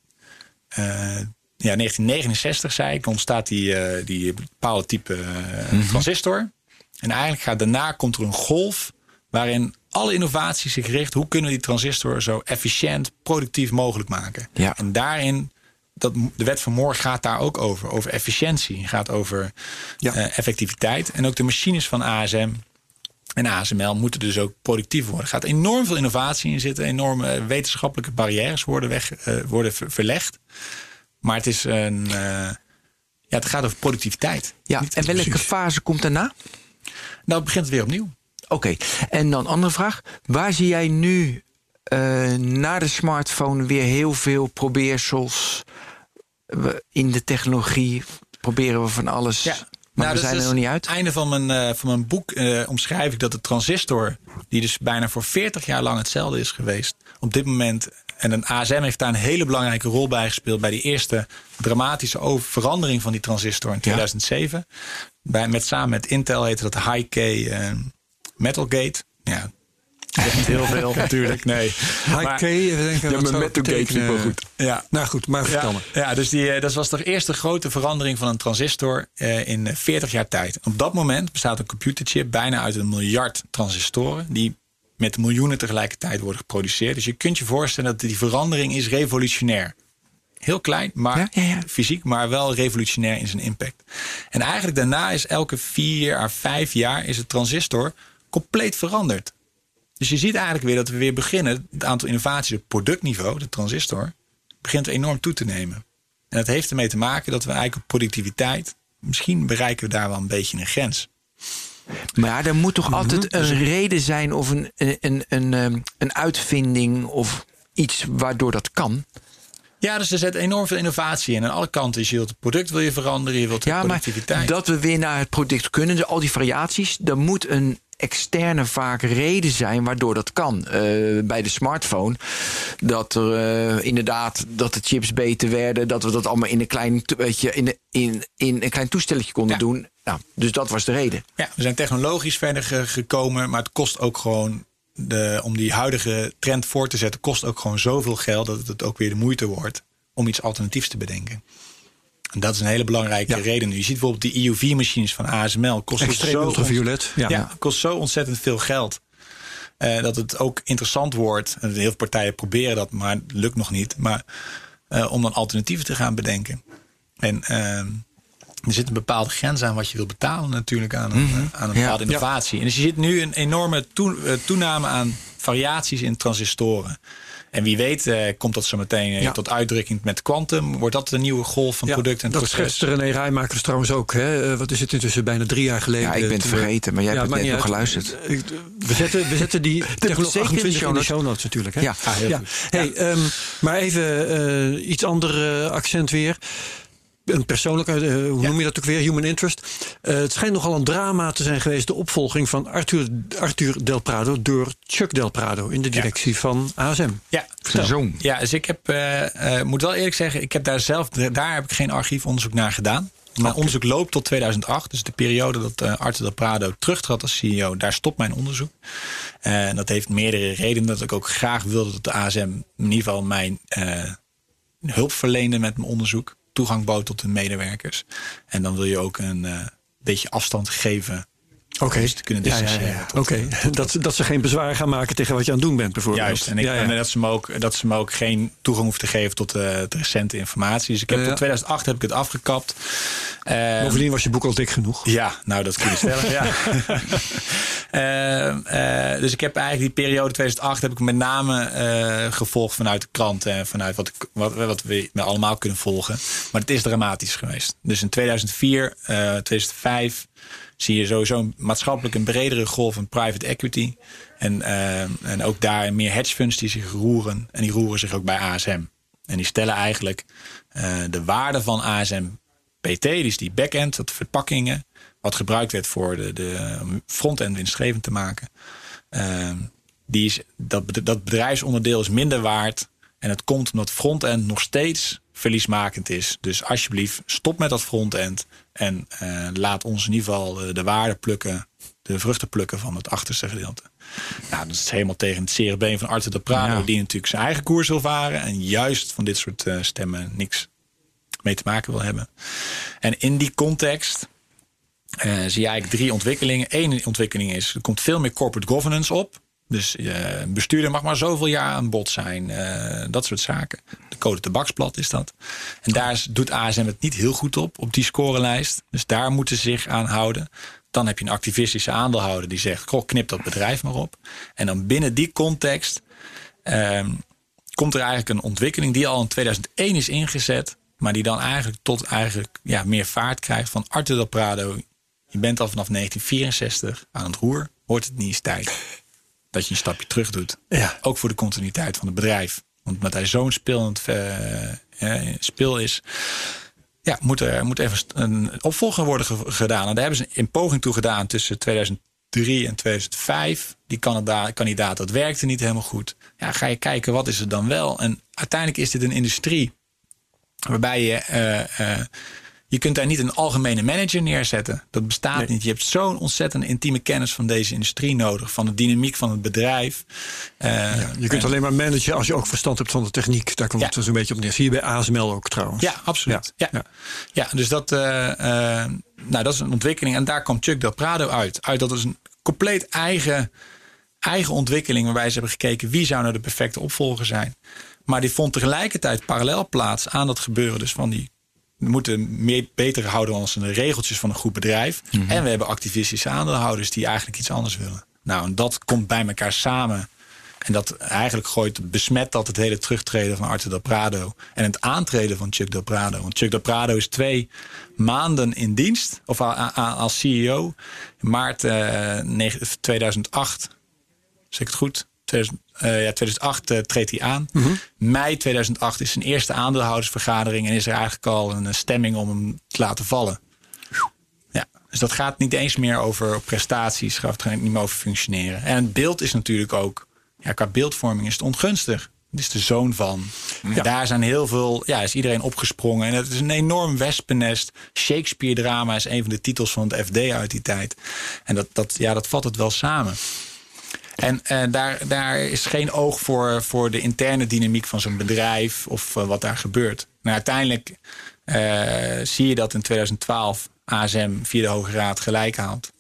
1969, zei ik, ontstaat die bepaalde type transistor. En eigenlijk daarna komt er een golf waarin alle innovaties zich richten. Hoe kunnen we die transistor zo efficiënt, productief mogelijk maken? Ja. En daarin, de wet van Moore gaat daar ook over efficiëntie. Gaat over effectiviteit. En ook de machines van ASM en ASML moeten dus ook productief worden. Er gaat enorm veel innovatie in zitten. Enorme wetenschappelijke barrières worden verlegd. Maar het is het gaat over productiviteit. Ja, en welke fase komt daarna? Nou, het begint weer opnieuw. Oké, en dan andere vraag. Waar zie jij nu na de smartphone weer heel veel probeersels in de technologie? Proberen we van alles, maar we zijn er nog niet uit. Aan het einde van mijn boek omschrijf ik dat de transistor, die dus bijna voor 40 jaar lang hetzelfde is geweest, op dit moment, en een ASM heeft daar een hele belangrijke rol bij gespeeld bij die eerste dramatische verandering van die transistor in 2007. Samen met Intel heette dat High-K Metal Gate. Ja, niet heel veel natuurlijk. Nee. High-K, Metal Gate supergoed. Ja. Nou goed, maar vertel me. Ja, dus dat was de eerste grote verandering van een transistor in 40 jaar tijd. Op dat moment bestaat een computerchip bijna uit 1 miljard transistoren die met miljoenen tegelijkertijd worden geproduceerd. Dus je kunt je voorstellen dat die verandering is revolutionair. Heel klein, maar fysiek, maar wel revolutionair in zijn impact. En eigenlijk daarna is elke 4 à 5 jaar is de transistor compleet veranderd. Dus je ziet eigenlijk weer dat we weer beginnen. Het aantal innovaties op productniveau, de transistor, begint enorm toe te nemen. En dat heeft ermee te maken dat we eigenlijk op productiviteit, misschien bereiken we daar wel een beetje een grens. Maar er moet toch altijd een reden zijn of een uitvinding of iets waardoor dat kan? Ja, dus er zit enorm veel innovatie in. Aan alle kanten. Dus je wilt het product wil je veranderen, je wilt de productiviteit. Maar dat we weer naar het product kunnen, dus al die variaties, er moet een externe vaak reden zijn waardoor dat kan. Bij de smartphone, dat er inderdaad dat de chips beter werden, dat we dat allemaal in een klein in een klein toestelletje konden doen. Nou, dus dat was de reden. Ja, we zijn technologisch verder gekomen, maar het kost ook gewoon om die huidige trend voor te zetten, kost ook gewoon zoveel geld dat het ook weer de moeite wordt om iets alternatiefs te bedenken. En dat is een hele belangrijke reden. Je ziet bijvoorbeeld die EUV-machines van ASML. Extreem ultraviolet. Kost zo ontzettend veel geld. Dat het ook interessant wordt. En heel veel partijen proberen dat, maar het lukt nog niet. Maar om dan alternatieven te gaan bedenken. En er zit een bepaalde grens aan wat je wil betalen natuurlijk aan een bepaalde innovatie. En dus je ziet nu een enorme toename aan variaties in transistoren. En wie weet komt dat zo meteen tot uitdrukking met quantum. Wordt dat de nieuwe golf van producten en proces? Dat schetste René Rijmakers trouwens ook. Hè? Wat is het intussen bijna 3 jaar geleden? Ja, ik ben het vergeten, maar jij hebt het net nog geluisterd. We zetten die technologie 28 in de show notes natuurlijk. Hè? Ja, heel goed. Hey, maar even iets ander accent weer. Een persoonlijke, hoe noem je dat ook weer? Human interest. Het schijnt nogal een drama te zijn geweest, de opvolging van Arthur Del Prado door Chuck Del Prado in de directie van ASM. Ja, zijn zoon. Ja, dus ik heb, moet wel eerlijk zeggen, ik heb daar heb ik geen archiefonderzoek naar gedaan. Mijn onderzoek loopt tot 2008, dus de periode dat Arthur Del Prado terugtrad als CEO, daar stopt mijn onderzoek. En dat heeft meerdere redenen, dat ik ook graag wilde dat de ASM in ieder geval mijn hulp verleende met mijn onderzoek. Toegang bood tot de medewerkers. En dan wil je ook een beetje afstand geven. Om te kunnen distancieren. Dat ze geen bezwaar gaan maken tegen wat je aan het doen bent bijvoorbeeld. Juist. En dat ze me ook geen toegang hoeven te geven tot de recente informatie. Dus ik heb tot 2008 heb ik het afgekapt. Bovendien was je boek al dik genoeg. Ja, nou dat kun je stellen. Dus ik heb eigenlijk die periode 2008 heb ik met name gevolgd vanuit de krant en vanuit wat we allemaal kunnen volgen. Maar het is dramatisch geweest. Dus in 2004, 2005 zie je sowieso maatschappelijk een bredere golf van private equity. En ook daar meer hedge funds die zich roeren. En die roeren zich ook bij ASM. En die stellen eigenlijk de waarde van ASM PT, dus die back-end, dat verpakkingen, wat gebruikt werd voor de front-end winstgevend te maken. Dat bedrijfsonderdeel is minder waard. En het komt omdat front-end nog steeds verliesmakend is. Dus alsjeblieft, stop met dat front-end. En laat ons in ieder geval de waarde plukken, de vruchten plukken van het achterste gedeelte. Nou, dat is helemaal tegen het zere been van Arthur Del Prado, die natuurlijk zijn eigen koers wil varen. En juist van dit soort stemmen niks mee te maken wil hebben. En in die context zie je eigenlijk 3 ontwikkelingen. Eén ontwikkeling is, er komt veel meer corporate governance op. Dus een bestuurder mag maar zoveel jaar aan bod zijn. Dat soort zaken. De code tabaksblad is dat. En daar doet ASM het niet heel goed op die scorelijst. Dus daar moeten ze zich aan houden. Dan heb je een activistische aandeelhouder die zegt, goh, knip dat bedrijf maar op. En dan binnen die context komt er eigenlijk een ontwikkeling die al in 2001 is ingezet. Maar die dan eigenlijk tot meer vaart krijgt van Arthur Del Prado. Je bent al vanaf 1964 aan het roer. Wordt het niet eens tijd dat je een stapje terug doet? Ja. Ook voor de continuïteit van het bedrijf. Want omdat hij zo'n speel is, moet even een opvolger worden gedaan. En daar hebben ze in poging toe gedaan tussen 2003 en 2005. Die kandidaat, dat werkte niet helemaal goed. Ja, ga je kijken, wat is er dan wel? En uiteindelijk is dit een industrie waarbij je kunt daar niet een algemene manager neerzetten. Dat bestaat niet. Je hebt zo'n ontzettend intieme kennis van deze industrie nodig. Van de dynamiek van het bedrijf. Je kunt alleen maar managen als je ook verstand hebt van de techniek. Daar komt het zo'n beetje op neer. Zie je bij ASML ook trouwens. Ja, absoluut. Ja, dus dat is een ontwikkeling. En daar kwam Chuck Del Prado uit. Dat is een compleet eigen eigen ontwikkeling waarbij ze hebben gekeken wie zou nou de perfecte opvolger zijn. Maar die vond tegelijkertijd parallel plaats aan dat gebeuren. Dus van die we moeten beter houden aan de regeltjes van een goed bedrijf. Mm-hmm. En we hebben activistische aandeelhouders die eigenlijk iets anders willen. Nou, en dat komt bij elkaar samen. En dat eigenlijk besmet dat het hele terugtreden van Arthur Del Prado en het aantreden van Chuck Del Prado. Want Chuck Del Prado is 2 maanden in dienst, of als CEO. In maart 2008, zeg ik het goed? 2008 treedt hij aan. Mm-hmm. Mei 2008 is zijn eerste aandeelhoudersvergadering en is er eigenlijk al een stemming om hem te laten vallen. Ja, dus dat gaat niet eens meer over prestaties, gaat niet meer over functioneren. En het beeld is natuurlijk ook, qua beeldvorming is het ongunstig. Het is de zoon van. Ja. Daar zijn heel veel, is iedereen opgesprongen. En het is een enorm wespennest. Shakespeare-drama is een van de titels van het FD uit die tijd. En dat vat het wel samen. En daar is geen oog voor de interne dynamiek van zo'n bedrijf of wat daar gebeurt. Maar uiteindelijk zie je dat in 2012 ASM via de Hoge Raad gelijk haalt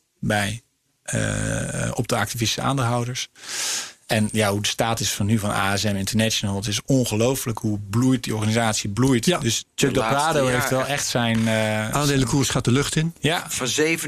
op de activistische aandeelhouders. En hoe de staat is van nu van ASM International. Het is ongelooflijk hoe die organisatie bloeit. Ja. Dus Chuck Del Prado heeft wel echt zijn aandelenkoers gaat de lucht in. Ja. Van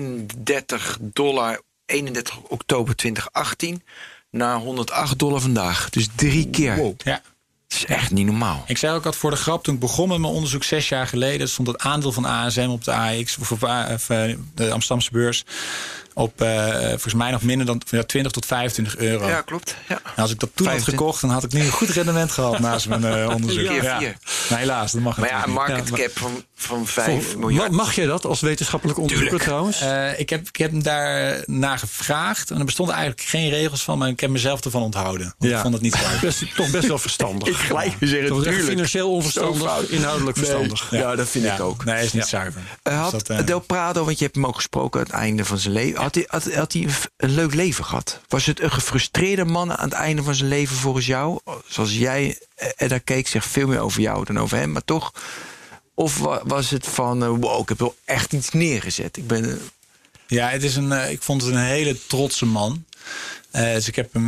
$37 31 oktober 2018 naar $108 vandaag. Dus 3 keer. Wow. Ja. Dat is echt niet normaal. Ik zei ook al voor de grap, toen ik begon met mijn onderzoek 6 jaar geleden, stond het aandeel van ASM op de AEX of de Amsterdamse beurs op volgens mij nog minder dan 20 tot €25. Ja, klopt. Ja. En als ik dat toen had gekocht, dan had ik nu een goed rendement gehad naast mijn onderzoek. Keer 4. Ja. Maar helaas, dat mag niet. Maar een market cap van 5 miljard. Mag jij dat als wetenschappelijk onderzoeker trouwens? Ik heb hem daar naar gevraagd. En er bestonden eigenlijk geen regels van, maar ik heb mezelf ervan onthouden. Want ik vond het niet zuiver. Toch best wel verstandig. Ik gelijk zeggen, natuurlijk. Financieel onverstandig, inhoudelijk verstandig. Ja, dat vind ik ook. Nee, is niet zuiver. Had Del Prado, want je hebt hem ook gesproken aan het einde van zijn leven. Had hij een leuk leven gehad? Was het een gefrustreerde man aan het einde van zijn leven volgens jou? Zoals jij er daar keek, zegt veel meer over jou dan over hem, maar toch? Of was het van, ik heb wel echt iets neergezet? Ja, ik vond het een hele trotse man. Dus ik heb hem,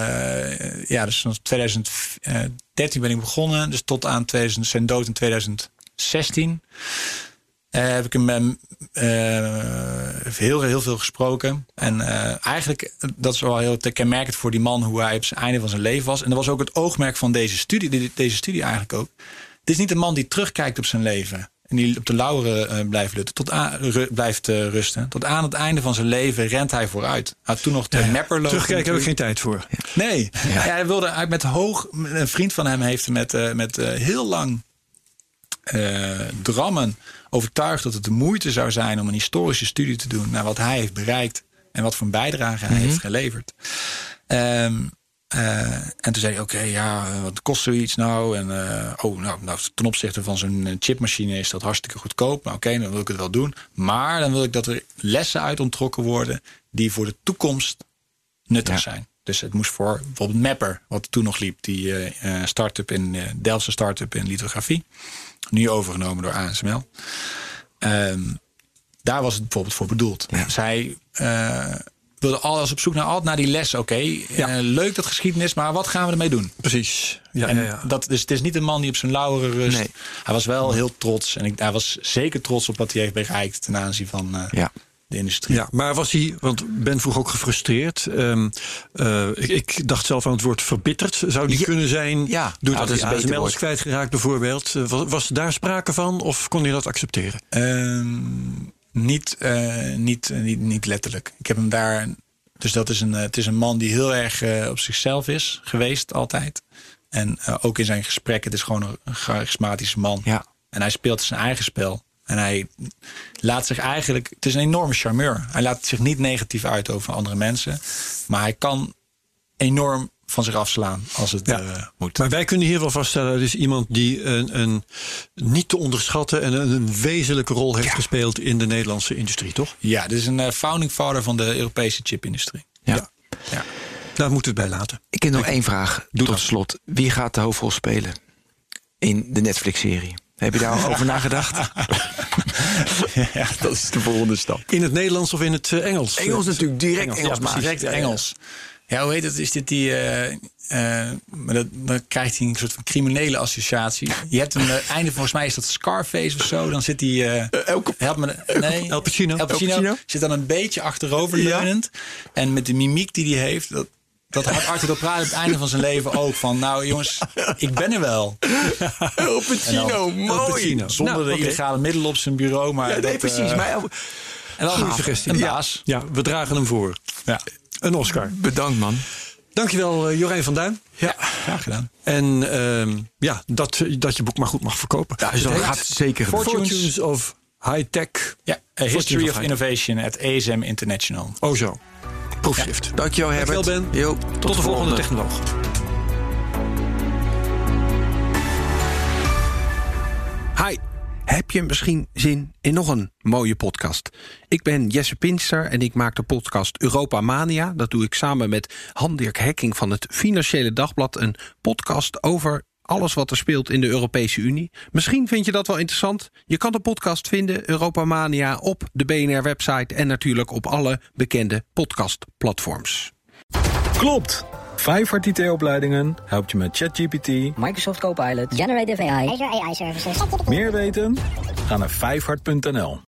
dus van 2013 ben ik begonnen, dus tot aan zijn dood in 2016. Heb ik hem heel veel gesproken. En eigenlijk, dat is wel heel kenmerkend voor die man, hoe hij op het einde van zijn leven was. En dat was ook het oogmerk van deze studie eigenlijk ook. Het is niet een man die terugkijkt op zijn leven en die op de lauweren blijft rusten. Tot aan het einde van zijn leven rent hij vooruit. Hij had toen nog de Mapper lopen. Terugkijken heb ik geen tijd voor. Nee, hij wilde een vriend van hem heeft met heel lang drammen overtuigd dat het de moeite zou zijn om een historische studie te doen naar wat hij heeft bereikt en wat voor een bijdrage hij heeft geleverd. En toen zei hij, wat kost zoiets nou? En ten opzichte van zo'n chipmachine is dat hartstikke goedkoop. Maar dan wil ik het wel doen. Maar dan wil ik dat er lessen uit onttrokken worden die voor de toekomst nuttig zijn. Dus het moest voor bijvoorbeeld Mapper, wat toen nog liep, die Delftse start-up in lithografie, nu overgenomen door ASML. Daar was het bijvoorbeeld voor bedoeld. Ja. Dus hij wilde alles op zoek naar die lessen. Leuk dat geschiedenis, maar wat gaan we ermee doen? Precies. Dus het is niet een man die op zijn lauweren rust. Nee. Hij was wel heel trots. En hij was zeker trots op wat hij heeft bereikt ten aanzien van de industrie. Ja, maar was hij, want Ben vroeg ook gefrustreerd. Ik dacht zelf aan het woord verbitterd. Zou die kunnen zijn doordat hij ASML is kwijtgeraakt bijvoorbeeld? Was daar sprake van of kon hij dat accepteren? Niet letterlijk. Ik heb hem daar. Dus het is een man die heel erg op zichzelf is geweest altijd. En ook in zijn gesprekken. Het is gewoon een charismatische man. Ja. En hij speelt zijn eigen spel. En hij laat zich eigenlijk. Het is een enorme charmeur. Hij laat zich niet negatief uit over andere mensen. Maar hij kan enorm van zich afslaan als het moet. Maar wij kunnen hier wel vaststellen, het is iemand die een niet te onderschatten en een wezenlijke rol heeft gespeeld in de Nederlandse industrie, toch? Ja, dit is een founding father van de Europese chipindustrie. Ja. Daar moeten we het bij laten. Ik heb nog één vraag tot slot. Wie gaat de hoofdrol spelen in de Netflix-serie? Heb je daar al over nagedacht? Ja, dat is de volgende stap. In het Nederlands of in het Engels? Engels natuurlijk, direct Engels. Direct Engels. Ja, hoe heet het? Is dit die... maar dan krijgt hij een soort van criminele associatie. Je hebt een einde, volgens mij is dat Scarface of zo. Dan zit hij... El Pacino. El Pacino zit dan een beetje achteroverleunend. Ja. En met de mimiek die hij heeft... Dat had Arthur de Praat op het einde van zijn leven ook. Van, nou jongens, ik ben er wel. El Pacino, mooi. Zonder de illegale middelen op zijn bureau. Maar precies. Maar en dan een baas. Ja, we dragen hem voor. Ja. Een Oscar. Bedankt, man. Dankjewel, Jorijn van Duin. Ja, graag gedaan. En dat je boek maar goed mag verkopen. Ja, dus dat gaat zeker. Fortunes of High Tech. Ja, A History of Innovation at ASM International. Oh zo. Proefschrift. Ja. Dankjewel, Herbert. Dankjewel, Ben. Yo, tot de volgende technoloog. Hi, heb je misschien zin in nog een mooie podcast? Ik ben Jesse Pinster en ik maak de podcast Europa Mania. Dat doe ik samen met Han-Dirk Hekking van het Financiële Dagblad. Een podcast over alles wat er speelt in de Europese Unie. Misschien vind je dat wel interessant. Je kan de podcast vinden, Europa Mania, op de BNR-website... en natuurlijk op alle bekende podcastplatforms. Klopt! Vijfhart IT-opleidingen helpt je met ChatGPT, Microsoft Copilot, Generative AI, Azure AI Services. Meer weten? Ga naar vijfhart.nl.